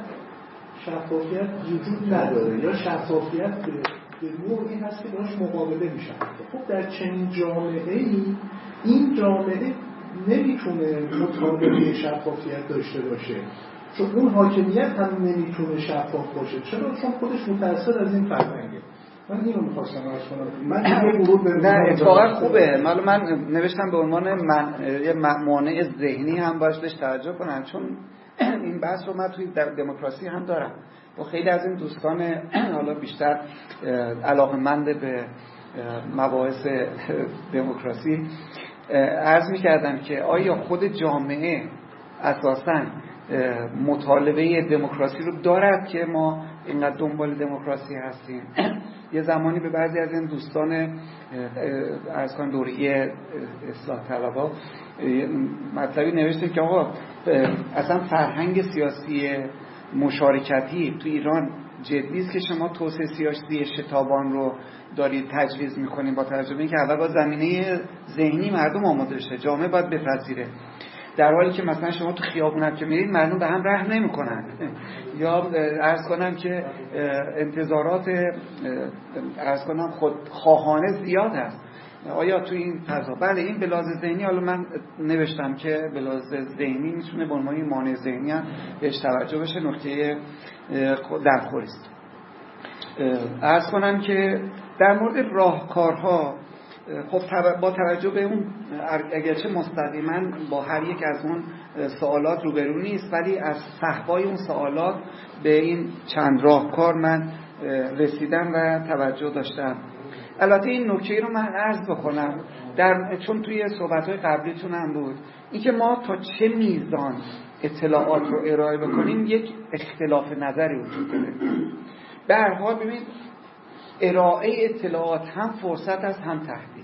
وجود نداره یا شفافیت به نوعی هست که باش مقابله میشن. خب در چنین جامعه‌ای این جامعه نمیتونه مطالبه شفافیت داشته باشه، چون اون حاکمیت هم نمیتونه شفاف باشه. چرا؟ چون خودش متأثر از این فرهنگه. من اینو می‌خواستم عرض کنم. من یه ورود به نه اتفاقا خوبه. من نوشتم به عنوان یه مانع ذهنی هم باش توجه کنم، چون این بحث رو من توی دموکراسی هم دارم. با خیلی از این دوستان حالا بیشتر علاقه‌مند به مباحث دموکراسی عرض می‌کردم که آیا خود جامعه اساساً مطالبه دموکراسی رو دارد که ما اینقدر دنبال دموکراسی هستیم؟ یه زمانی به بعضی از این دوستان عرض کنم دوره اصلاح طلبها مطلبی نوشتیم که آقا اصلا فرهنگ سیاسی مشارکتی تو ایران جدی است که شما توسعه سیاسی شتابان رو دارید تجویز میکنید، با توجه به اینکه اول با زمینه ذهنی مردم آماده شه، جامعه باید بپذیره، در حالی که مثلا شما تو خیابون که میرید مردم به هم رحم نمیکنن. یا عرض کنم که انتظارات عرض کنم خودخواهانه زیاد هست. آیا تو این فضا بله این بلاز ذهنی، حالا من نوشتم که بلاز ذهنی میتونه به عنوان مانع ذهنی هم بهش توجه بشه، نکته درخوری است. عرض کنم که در مورد راهکارها خب با توجه به اون اگرچه مستقیما با هر یک از اون سوالات روبرو نیست، ولی از صحبای اون سوالات به این چند راهکار من رسیدم و توجه داشتم. البته این نکته رو من عرض بکنم چون توی صحبت‌های قبلیتون هم بود، این که ما تا چه میزان اطلاعات رو ارائه بکنیم یک اختلاف نظری وجود داره. به هر حال ببینید ارائه اطلاعات هم فرصت است هم تهدید.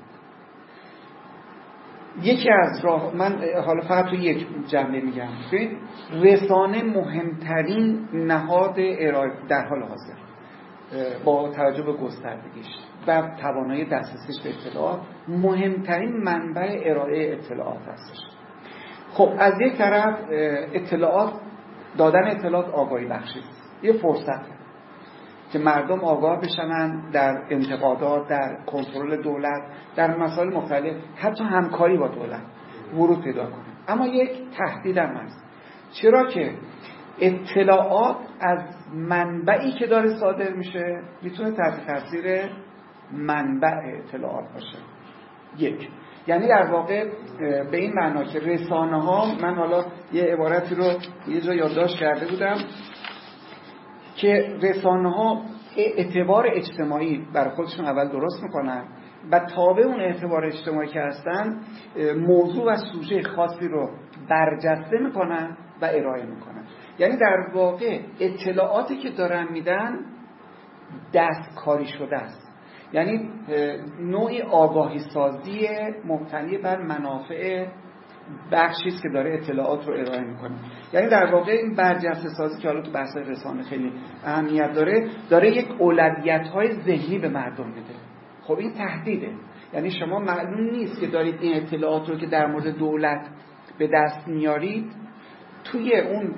یکی از راه من حالا فقط تو یک جمله میگم، ببین رسانه مهمترین نهاد ارائه در حال حاضر با توجه به گستردگیش و توانایی دسترسیش به اطلاعات مهمترین منبع ارائه اطلاعات هستش. خب از یک طرف اطلاعات دادن اطلاعات آگاهی بخشی یه فرصته که مردم آگاه بشن در انتقادات، در کنترل دولت، در مسائل مختلف، حتی همکاری با دولت ورود پیدا کنه. اما یک تهدید هم هست، چرا که اطلاعات از منبعی که داره صادر میشه میتونه تحت تاثیر منبع اطلاعات باشه. یک یعنی در واقع به این معنا که رسانه ها، من حالا یه عبارتی رو یه جا یادداشت کرده بودم که رسانه ها اعتبار اجتماعی برای خودشون اول درست میکنن و تابع اون اعتبار اجتماعی که هستن موضوع و سوژه خاصی رو برجسته میکنن و ارائه میکنن. یعنی در واقع اطلاعاتی که دارن میدن دستکاری شده است، یعنی نوعی آگاهی سازی مبتنی بر منافع بخشی است که داره اطلاعات رو ارائه میکنه. یعنی در واقع این برجسته سازی که حالا تو بحث رسانه خیلی اهمیت داره یک اولویت‌های ذهنی به مردم میده. خب این تهدیده، یعنی شما معلوم نیست که دارید این اطلاعات رو که در مورد دولت به دست میارید توی اون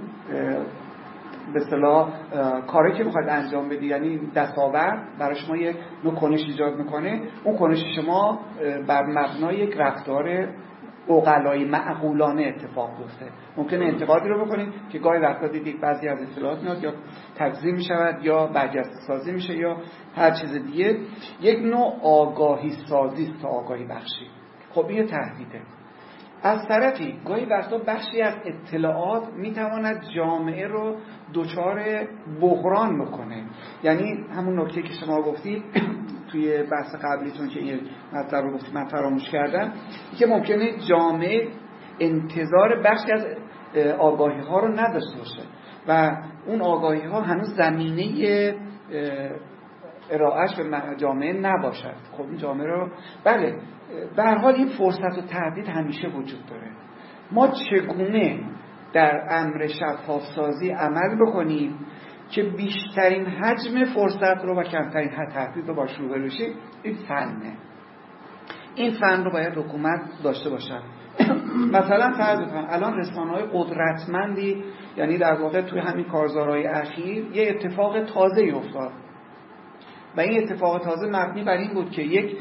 به اصطلاح کاری که میخواید انجام بدید، یعنی دستاورد برای شما یک نوع کنش ایجاد میکنه، اون کنش شما بر مبنای یک رفتار عقلایی معقولانه اتفاق بیفته. ممکنه انتقادی رو بکنید که گاهی وقتا دیدید بعضی از اطلاعات میاد یا تجزیه میشود یا برجسته سازی میشه یا هر چیز دیگه، یک نوع آگاهی سازی است تا آگاهی بخشی. خب این تهدیده. از طرفی گاهی وقتا بخشی از اطلاعات میتواند جامعه رو دچار بحران بکنه. یعنی همون نکته که شما گفتید توی بحث قبلیتون که این مطلب رو گفتید من فراموش کردم، که ممکنه جامعه انتظار بخشی از آگاهی ها رو نداشته باشه و اون آگاهی ها هنوز زمینه ارائهش به جامعه نباشد. خب این جامعه رو بله به هر حال این فرصت و تهدید همیشه وجود داره. ما چگونه در امر شفاف سازی عمل بکنیم که بیشترین حجم فرصت رو و کمترین تهدید رو باش روبرو بشیم؟ این فنه. این فن رو باید حکومت داشته باشن. مثلا فرض بکنم الان رسانه‌های قدرتمندی، یعنی در واقع توی همین کارزارهای اخیر یه اتفاق تازه‌ای افتاد و این اتفاق تازه مبنی بر این بود که یک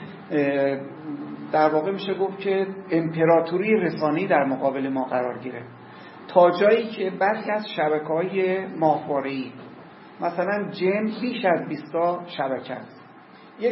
در واقع میشه گفت که امپراتوری رسانه‌ای در مقابل ما قرار گیره، تا جایی که برخی از شبکه‌های ماهواره‌ای مثلا جیمز بیش از 20 تا شبکه است، یک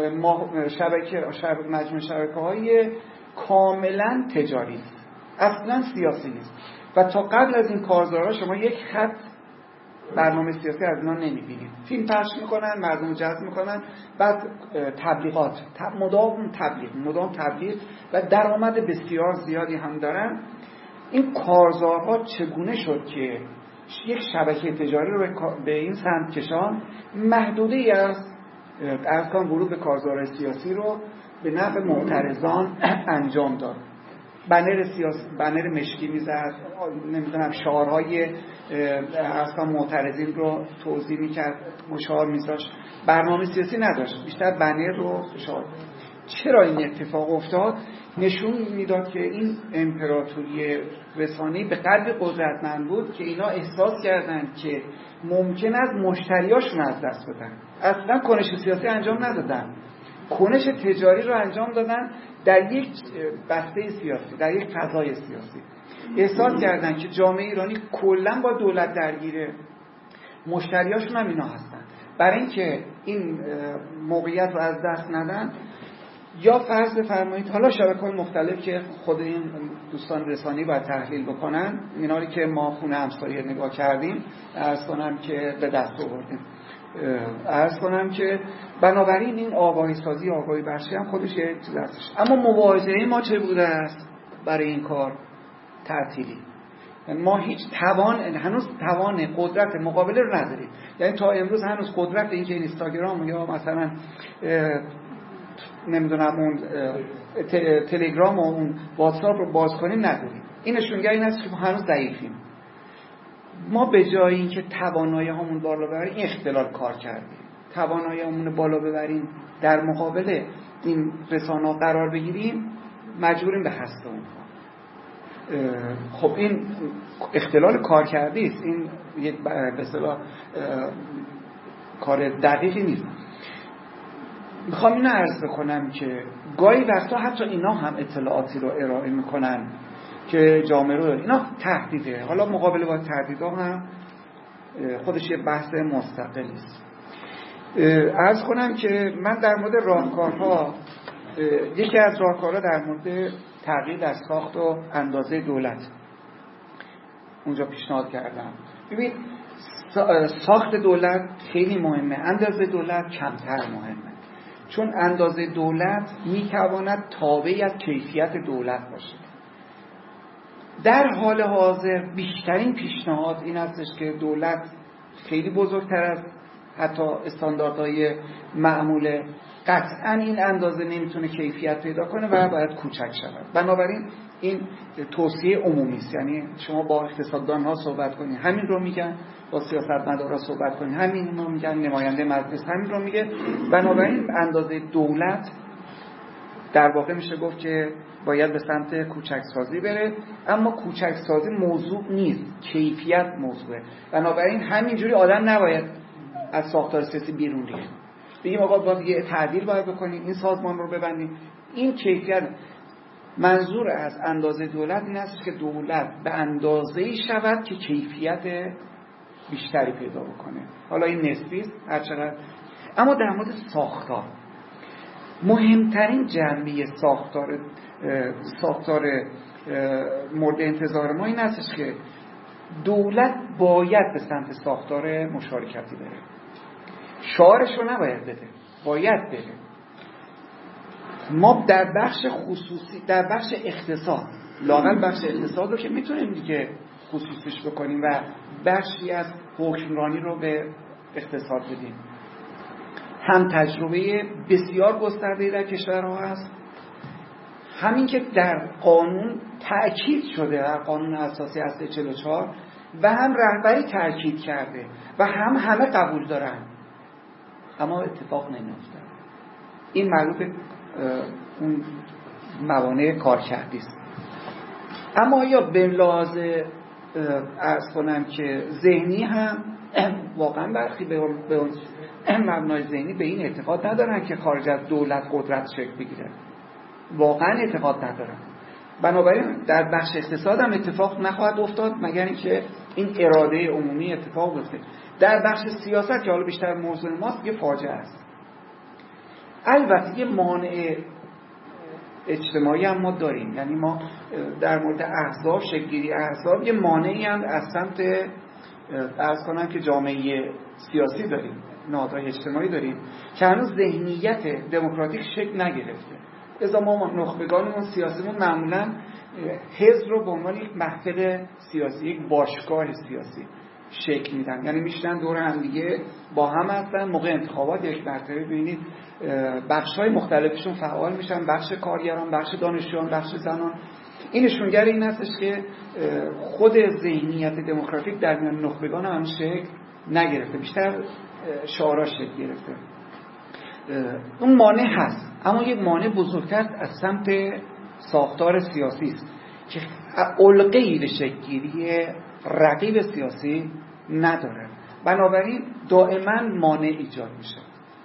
مجموعه شبکه‌های کاملا تجاری است، اصلا سیاسی نیست و تا قبل از این کارزارها شما یک خط برنامه سیاسی از اینا نمیبینید. فیلم پخش میکنن، مردم جذب میکنن، بعد تبلیغات، مدام تبلیغ و درآمد بسیار زیادی هم دارن. این کارزارها چگونه شد که یک شبکه تجاری رو به این سمت کشان؟ محدوده‌ای از ارکان ورود به کارزارهای سیاسی رو به نفع معترضان انجام داد. بنر مشکی میزد، نمیدونم شعارهای ارکان معترضین رو توضیح میکرد، شعار میذاشت، برنامه سیاسی نداشت، بیشتر بنر و شعار. چرا این اتفاق افتاد؟ نشون میداد که این امپراتوری رسانه‌ای به قدر قدرتمند بود که اینا احساس کردند که ممکن است مشتریاشون از دست بدن، اصلا کنش سیاسی انجام ندادن، کنش تجاری رو انجام دادن در یک بسته سیاسی، در یک فضای سیاسی. احساس کردن که جامعه ایرانی کلا با دولت درگیره، مشتریاشون هم اینا هستن. برای اینکه این موقعیت رو از دست ندن، یا فرض بفرمایید حالا شبکه‌های مختلف که خود این دوستان رسانه‌ای باید تحلیل بکنن، اینا رو که ما خونه همسایه نگاه کردیم، عرض کنم که به دست آوردیم. عرض کنم که بنابراین این آگاهی سازی، آگاهی بخشی هم خودش یه چیز هستش. اما مواجهه ما چه بوده است برای این کار؟ تعطیلی. ما هیچ هنوز توان قدرت مقابله رو نداریم. یعنی تا امروز هنوز قدرت این که اینستاگرام یا مثلا نمیدونم اون تلگرام و اون واتساپ رو باز کنیم نداریم. این نشونگر این است که ما هنوز ضعیفیم. ما به جای اینکه توانایی همون بالا ببریم، این اختلال کار کردیم. توانایی همون بالا ببریم در مقابل این رسانه‌ها قرار بگیریم، مجبوریم به حذف اونها. خب این اختلال کارکردی است. این یک به اصطلاح کار دقیقی نیست. میخوام اینو عرض بکنم که گاهی وقتا حتی اینا هم اطلاعاتی رو ارائه میکنن که جامعه رو اینا تهدیده. حالا مقابله با تهدیدها هم خودش یه بحث مستقلی است. عرض کنم که من در مورد راهکارها، یکی از راهکارها در مورد تغییر در ساخت و اندازه دولت اونجا پیشنهاد کردم. ببین ساخت دولت خیلی مهمه، اندازه دولت کمتر مهمه، چون اندازه دولت میتواند تابعی از کیفیت دولت باشه. در حال حاضر بیشترین پیشنهاد این هستش که دولت خیلی بزرگتر از حتی استانداردهای معموله، قطعا این اندازه نمیتونه کیفیت پیدا کنه و باید کوچک شود. بنابراین این توصیه عمومی است. یعنی شما با اقتصاددان ها صحبت کنید، همین رو میگن، با سیاستمدارا صحبت کنید، همین رو میگن، نماینده مجلس همین رو میگه. بنابراین اندازه دولت در واقع میشه گفت که باید به سمت کوچک سازی بره، اما کوچک سازی موضوع نیست، کیفیت موضوعه. بنابراین همینجوری آدم نباید از ساختار سیاسی بیرون ریخت. بگیم آقا باید یه تعدیل باید بکنیم، این سازمان رو ببندیم. این کیفیت، منظور از اندازه دولت این است که دولت به اندازه‌ای شود که کیفیت بیشتری پیدا بکنه. حالا این نسبی است هر چقدر. اما در مورد ساختار، مهمترین جنبه ساختار مورد انتظار ما این است که دولت باید به سمت ساختار مشارکتی بره. شعارش رو نباید بده، باید بره. ما در بخش خصوصی، در بخش اقتصاد، لااقل بخش اقتصاد رو که میتونیم دیگه خصوصیش بکنیم و بخشی از حکمرانی رو به اقتصاد بدیم. هم تجربه بسیار گسترده در کشورها هست، همین که در قانون تأکید شده، در قانون اساسی هسته 44 و هم رهبری تأکید کرده و هم همه قبول دارن، اما اتفاق نمیفته. این مربوط به اون موانع کارکردی است. اما یا به لحاظ عرض کنم که ذهنی هم واقعا برخی به مبنای ذهنی به این اعتقاد ندارن که خارج از دولت قدرت شکل بگیره. واقعا اعتقاد ندارن. بنابراین در بخش اقتصاد هم اتفاق نخواهد افتاد مگر اینکه این اراده عمومی اتفاق بیفته. در بخش سیاست که حالا بیشتر موضوع ماست یه فاجعه است. البته یه مانع اجتماعی هم ما داریم، یعنی ما در مورد احزاب، شکل‌گیری احزاب یه مانعی هم از سمت عرض کنم که جامعه سیاسی داریم، نهادهای اجتماعی داریم که هنوز ذهنیت دموکراتیک شکل نگرفته. لذا ما نخبگانمون، سیاسیمون معمولا حزب رو به عنوان یک محفل سیاسی، یک باشگاه سیاسی شکل میدن. یعنی میشنن دور هم دیگه با هم هستن، موقع انتخابات یک مرتبه ببینید بخش‌های مختلفشون فعال میشن، بخش کارگران، بخش دانشجویان، بخش زنان. این نشونگر این هستش که خود ذهنیت دموکراتیک در میان نخبگان هم شکل نگرفته، بیشتر شعارا شکل گرفته. اون مانع هست، اما یک مانع بزرگتر از سمت ساختار سیاسی است که علقه‌ای به شکل‌گیری رقیب سیاسی نداره. بنابراین دائما مانع ایجاد میشه.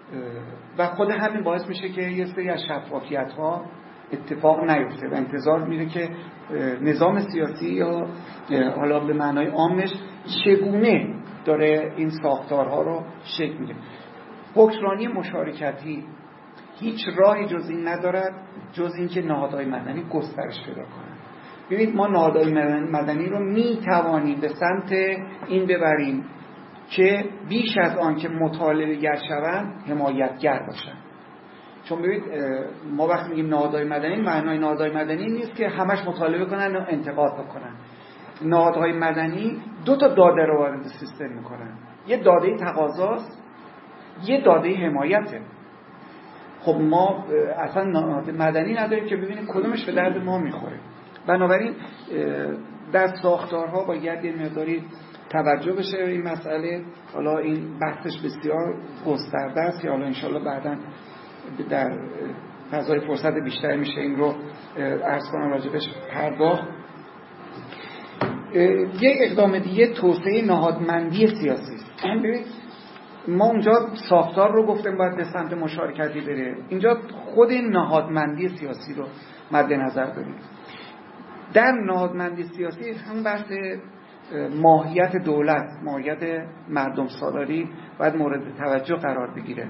و خود همین باعث میشه که یه سری از شفافیت‌ها اتفاق نیفته و انتظار میره که نظام سیاسی یا حالا به معنای عامش چگونه داره این ساختارها رو شکل میده. حکمرانی مشارکتی هیچ راهی جز این ندارد جز این که نهادهای مدنی گسترش پیدا کنند. ببینید ما نهادهای مدنی رو میتوانیم به سمت این ببریم که بیش از آن که مطالبه‌گر شوند حمایتگر باشند. چون ببینید ما وقتی میگیم نهادهای مدنی، معنای نهادهای مدنی نیست که همش مطالبه کنن و انتقاد بکنن. نهادهای مدنی دو تا داده رو وارد سیستم میکنن، یه داده تقاضاست، یه داده حمایته. خب ما اصلا نهاد مدنی نداریم که ببینیم کدومش به درد ما میخوره. بنابراین در ساختارها باید یه مقداری توجه بشه این مسئله. حالا این بحثش بسیار گسترده است که حالا انشالله بعداً در فضای فرصت بیشتر میشه این رو عرض کنم راجبش پرداخت. یک اقدام دیگه توسعه نهادمندی سیاسی است. ببینید ما اونجا ساختار رو گفتیم باید به سمت مشارکتی بره، اینجا خود نهادمندی سیاسی رو مد نظر داریم. در نهادمندی سیاسی هم بحث ماهیت دولت، ماهیت مردم سالاری باید مورد توجه قرار بگیره.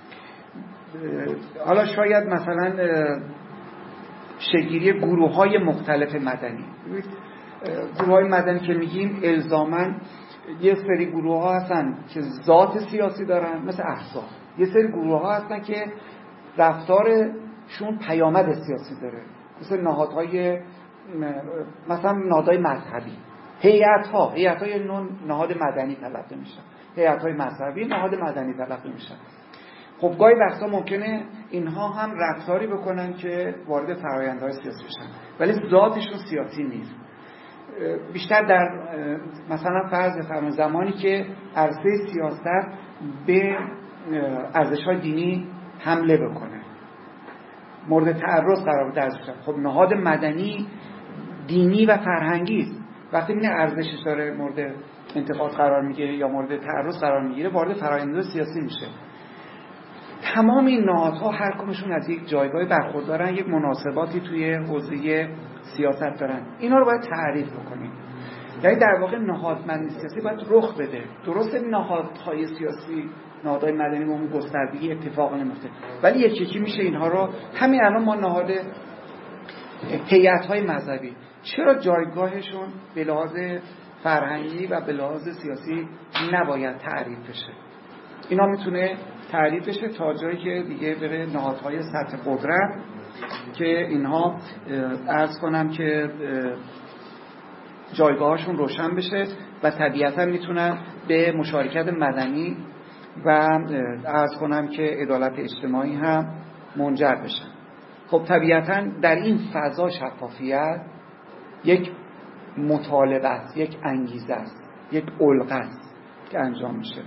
حالا شاید مثلا شکل‌گیری گروه‌های مختلف مدنی. گروه‌های مدنی که میگیم الزاماً یه سری گروه‌ها هستن که ذات سیاسی دارن مثل احزاب، یه سری گروه‌ها هستن که رفتارشون پیامد سیاسی داره مثل نهادهای مثلا نهادهای مذهبی، هیئت‌های نهاد مدنی تلقی میشن، هیئت‌های مذهبی نهاد مدنی تلقی میشن. خب گاهی وقتا ممکنه اینها هم رفتاری بکنن که وارد فرآیندهای سیاسی بشن ولی ذاتشون سیاسی نیست. بیشتر در مثلا فرض بفرمایید زمانی که عرصه سیاست به ارزش‌های دینی حمله بکنه، مورد تعرض قرار بده ارزش‌ها. خب نهاد مدنی دینی و فرهنگی است. وقتی این ارزشش داره مورد انتقاد قرار میگیره یا مورد تعرض قرار میگیره وارد فرآیندهای سیاسی میشه. تمام این نهادها هر کدومشون از یک جایگاه برخوردارن، یک مناسباتی توی حوزه سیاست دارن. اینا رو باید تعریف بکنیم. یعنی در واقع نهادمندی سیاسی باید رخ بده. درست نهادهای سیاسی، نهادهای مدنی با اون گستردگی اتفاق نمیفته، ولی یکی میشه اینها رو. همین الان ما نهاد هیئت‌های مذهبی چرا جایگاهشون به لحاظ فرهنگی و به لحاظ سیاسی نباید تعریف بشه؟ اینا میتونه تعریف بشه تا جایی که دیگه بره نهادهای سطح قدرت که اینها عرض کنم که جایگاهشون روشن بشه و طبیعتا میتونن به مشارکت مدنی و عرض کنم که عدالت اجتماعی هم منجر بشن. خب طبیعتا در این فضا شفافیت یک مطالبه است، یک انگیزه است، یک الگو است که انجام میشه.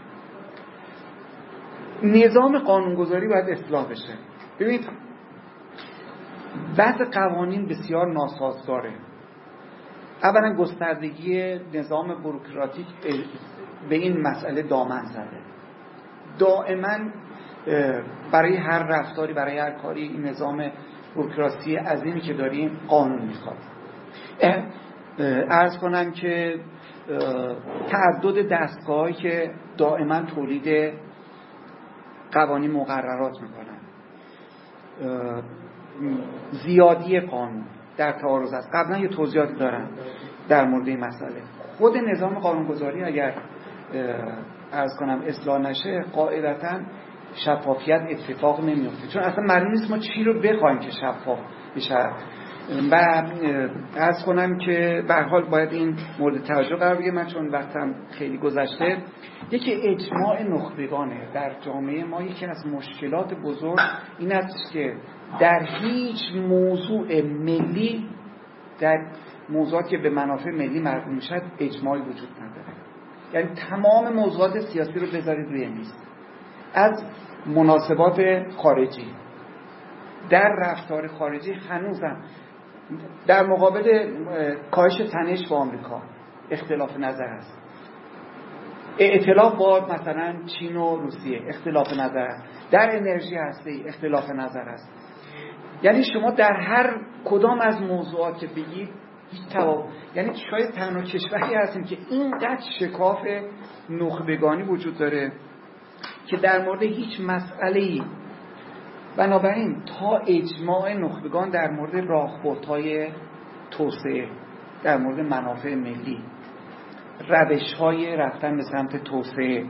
نظام قانونگذاری باید اصلاح بشه. ببینید بعض قوانین بسیار ناسازگاره. اولا گستردگی نظام بوروکراتیک به این مسئله دامن زده. دائما برای هر رفتاری، برای هر کاری این نظام بوروکراسی عظیمی که داریم قانون میخواد. عرض کنم که تعدد دستگاهایی که دائما تولید قوانین مقررات میکنن، زیادی قانون در تعارض است. قبلا یه توضیحاتی دارن در مورد این مسئله. خود نظام قانونگذاری اگر عرض کنم اصلاح نشه قاعدتاً شفافیت اتفاق نمیفته، چون اصلا معلوم نیست ما چی رو بخوایم که شفاف بشه. و عرض کنم که به هر حال باید این مورد توجه قرار بگیره. من چون وقتم خیلی گذشته، یکی اجماع نخبگانه در جامعه ما. یکی از مشکلات بزرگ این است که در هیچ موضوع ملی، در موضوعاتی که به منافع ملی مربوط میشد، اجماعی وجود نداره. یعنی تمام موضوعات سیاسی رو بذارید روی میز، از مناسبات خارجی در رفتار خارجی هنوزم در مقابل کاهش تنش با آمریکا اختلاف نظر است. ائتلاف با مثلا چین و روسیه اختلاف نظر است، در انرژی هستی اختلاف نظر است. یعنی شما در هر کدام از موضوعات که بگید یعنی شاید تنها کشوری هستیم که اینقدر شکاف نخبگانی وجود داره که در مورد هیچ مسئله‌ای، بنابراین تا اجماع نخبگان در مورد راهبردهای توسعه، در مورد منافع ملی، روش‌های رفتن به سمت توسعه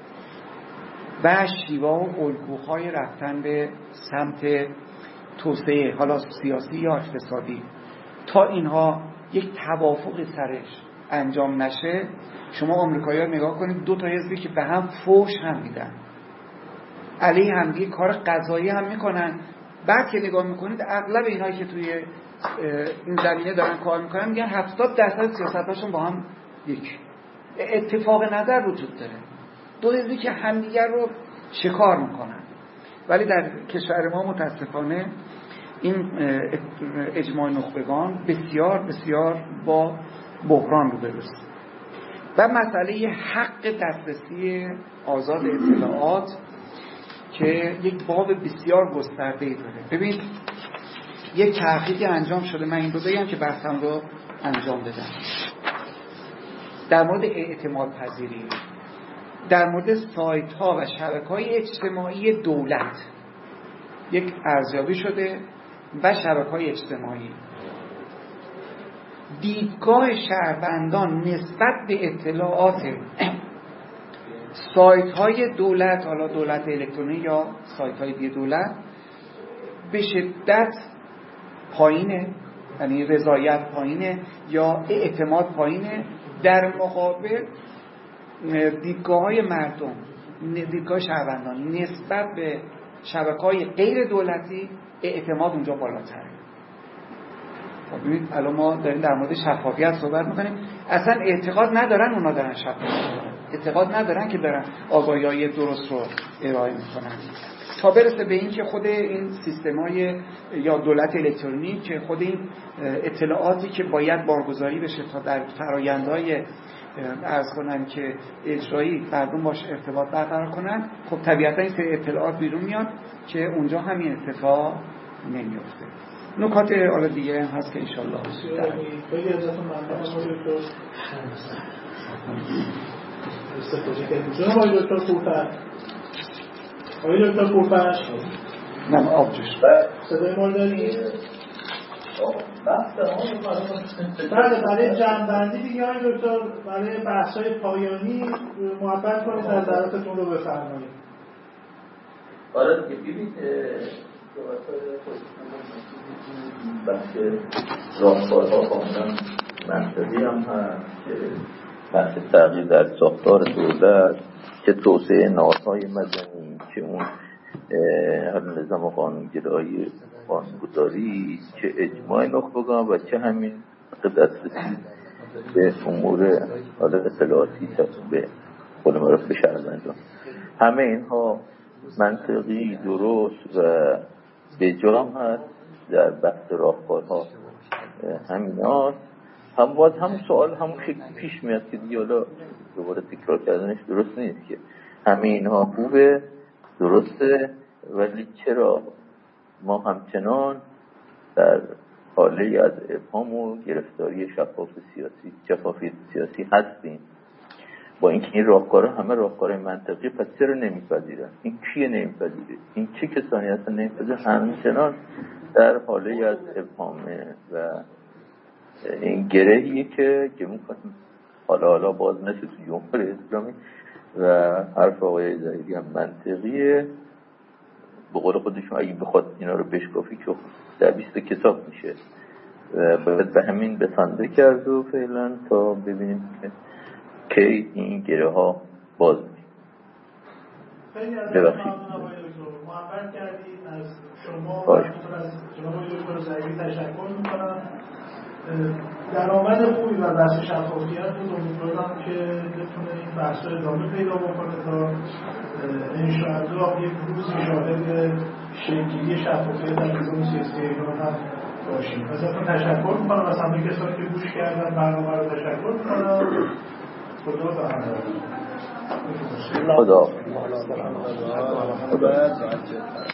و شیوه و الگوهای رفتن به سمت توسعه، حالا سیاسی یا اقتصادی، تا اینها یک توافقی سرش انجام نشه، شما آمریکایی‌ها نگاه کنید، دو تا حزبی که به هم فوش هم میدن، علیه همدیگه کار قضایی هم میکنن، بعد که نگاه میکنید اغلب اینایی که توی این زمینه دارن کار میکنن میگن 70% سیاستاشون با هم یک اتفاق نظر وجود داره، دو حزبی که همدیگر رو شکار میکنن. ولی در کشور ما متاسفانه این اجماع نخبگان بسیار بسیار با بحران روبروست. و مسئله حق دسترسی آزاد اطلاعات که یک باب بسیار گسترده‌ای داره. ببین یک تحقیقی انجام شده، من این رو بگم که بحثم رو انجام بدم، در مورد اعتماد پذیری، در مورد سایت ها و شبکه‌های اجتماعی دولت یک ارزیابی شده و شبکه‌های اجتماعی. دیدگاه شهروندان نسبت به اطلاعات سایت های دولت، حالا دولت الکترونیکی یا سایت های دیگه دولت، به شدت پایینه، یعنی رضایت پایینه یا اعتماد پایینه، در مقابل دیدگاه های مردم، دیدگاه شهروندان نسبت به شبکه‌های غیر دولتی اعتماد اونجا بالاتره. ببینید الان ما داریم در مورد شفافیت صحبت می‌کنیم، اصلا اعتقاد ندارن اونا دارن شفاف می‌کنن، اعتقاد ندارن که دارن آگاهی‌های درست رو ارائه می‌کنن، تا برسه به این که خود این سیستم‌های یا دولت الکترونیک که خود این اطلاعاتی که باید بارگذاری بشه تا در فرآیندهای عرض کنن که اجرایی مردم باش ارتباط برقرار کنن، خب طبیعتا این سری اطلاعات بیرون میاد که اونجا همین اتفاق نمیفته. نکات حالا دیگه هم هست که انشالله خیلی ازتون ممنونم آقای دکتر پورفر. آقای دکتر پورفر نه آبجوش صدای ما دارید؟ بله، برای جمع‌بندی دیگه آقای دکتر، برای بحث‌های پایانی محبت کنید نظراتتون رو بفرمایید. آره دیگه ببینید بحث راهکارها کاملا منطقی هم هست که بحث تغییر در ساختار دولت، که توسعه نهادهای مدنی، که اون نظام قانونگرایی قانونگذاری، که اجماع نخبگان و چه همین دسترسی به امور اطلاعاتی به قول معروف به شهروندان، همه اینها منطقی، درست و به جا هست. در بحث راهکارها همینا هم باز هم سوال همون شکلی پیش میاد که دیگه حالا دوباره تکرار کردنش درست نیست، که همه اینها خوبه، درسته، ولی چرا ما همچنان در حاله از ابهام و گرفتاری شفافیت سیاسی هستیم؟ با اینکه این راهکارها همه راهکارهای منطقی، پس چرا نمیپذیرن؟ این کیه نمیپذیره؟ این چه کسانی هستن نمیپذیرن؟ همچنان در حاله از ابهامه و این گرهیه که میکنیم حالا باز مثل تو جمهوری اسلامی و حرف آقای ظاهری هم منطقیه. به قول خودشون اگه بخواد اینا رو بشکافی که در 20 کتاب میشه، باید به همین بسنده کرد و فعلا تا ببینیم که این گره ها باز میشه. خیلی از محبت کردید، از شما و از جناب دکتر ظاهری تشکر میکنم. درآمد خوبی و بحث شفافیت بود، امیدوارم که بتونه این بحث ادامه پیدا بکنه تا انشاءالله یک روزی شاهد شکلی شفافیت در نظام سیاسی ایران هم باشیم. ازتون تشکر میکنم، از همه کسانی که گوش کردن برنامه رو تشکر میکنم. خدا به همراهتون. خدا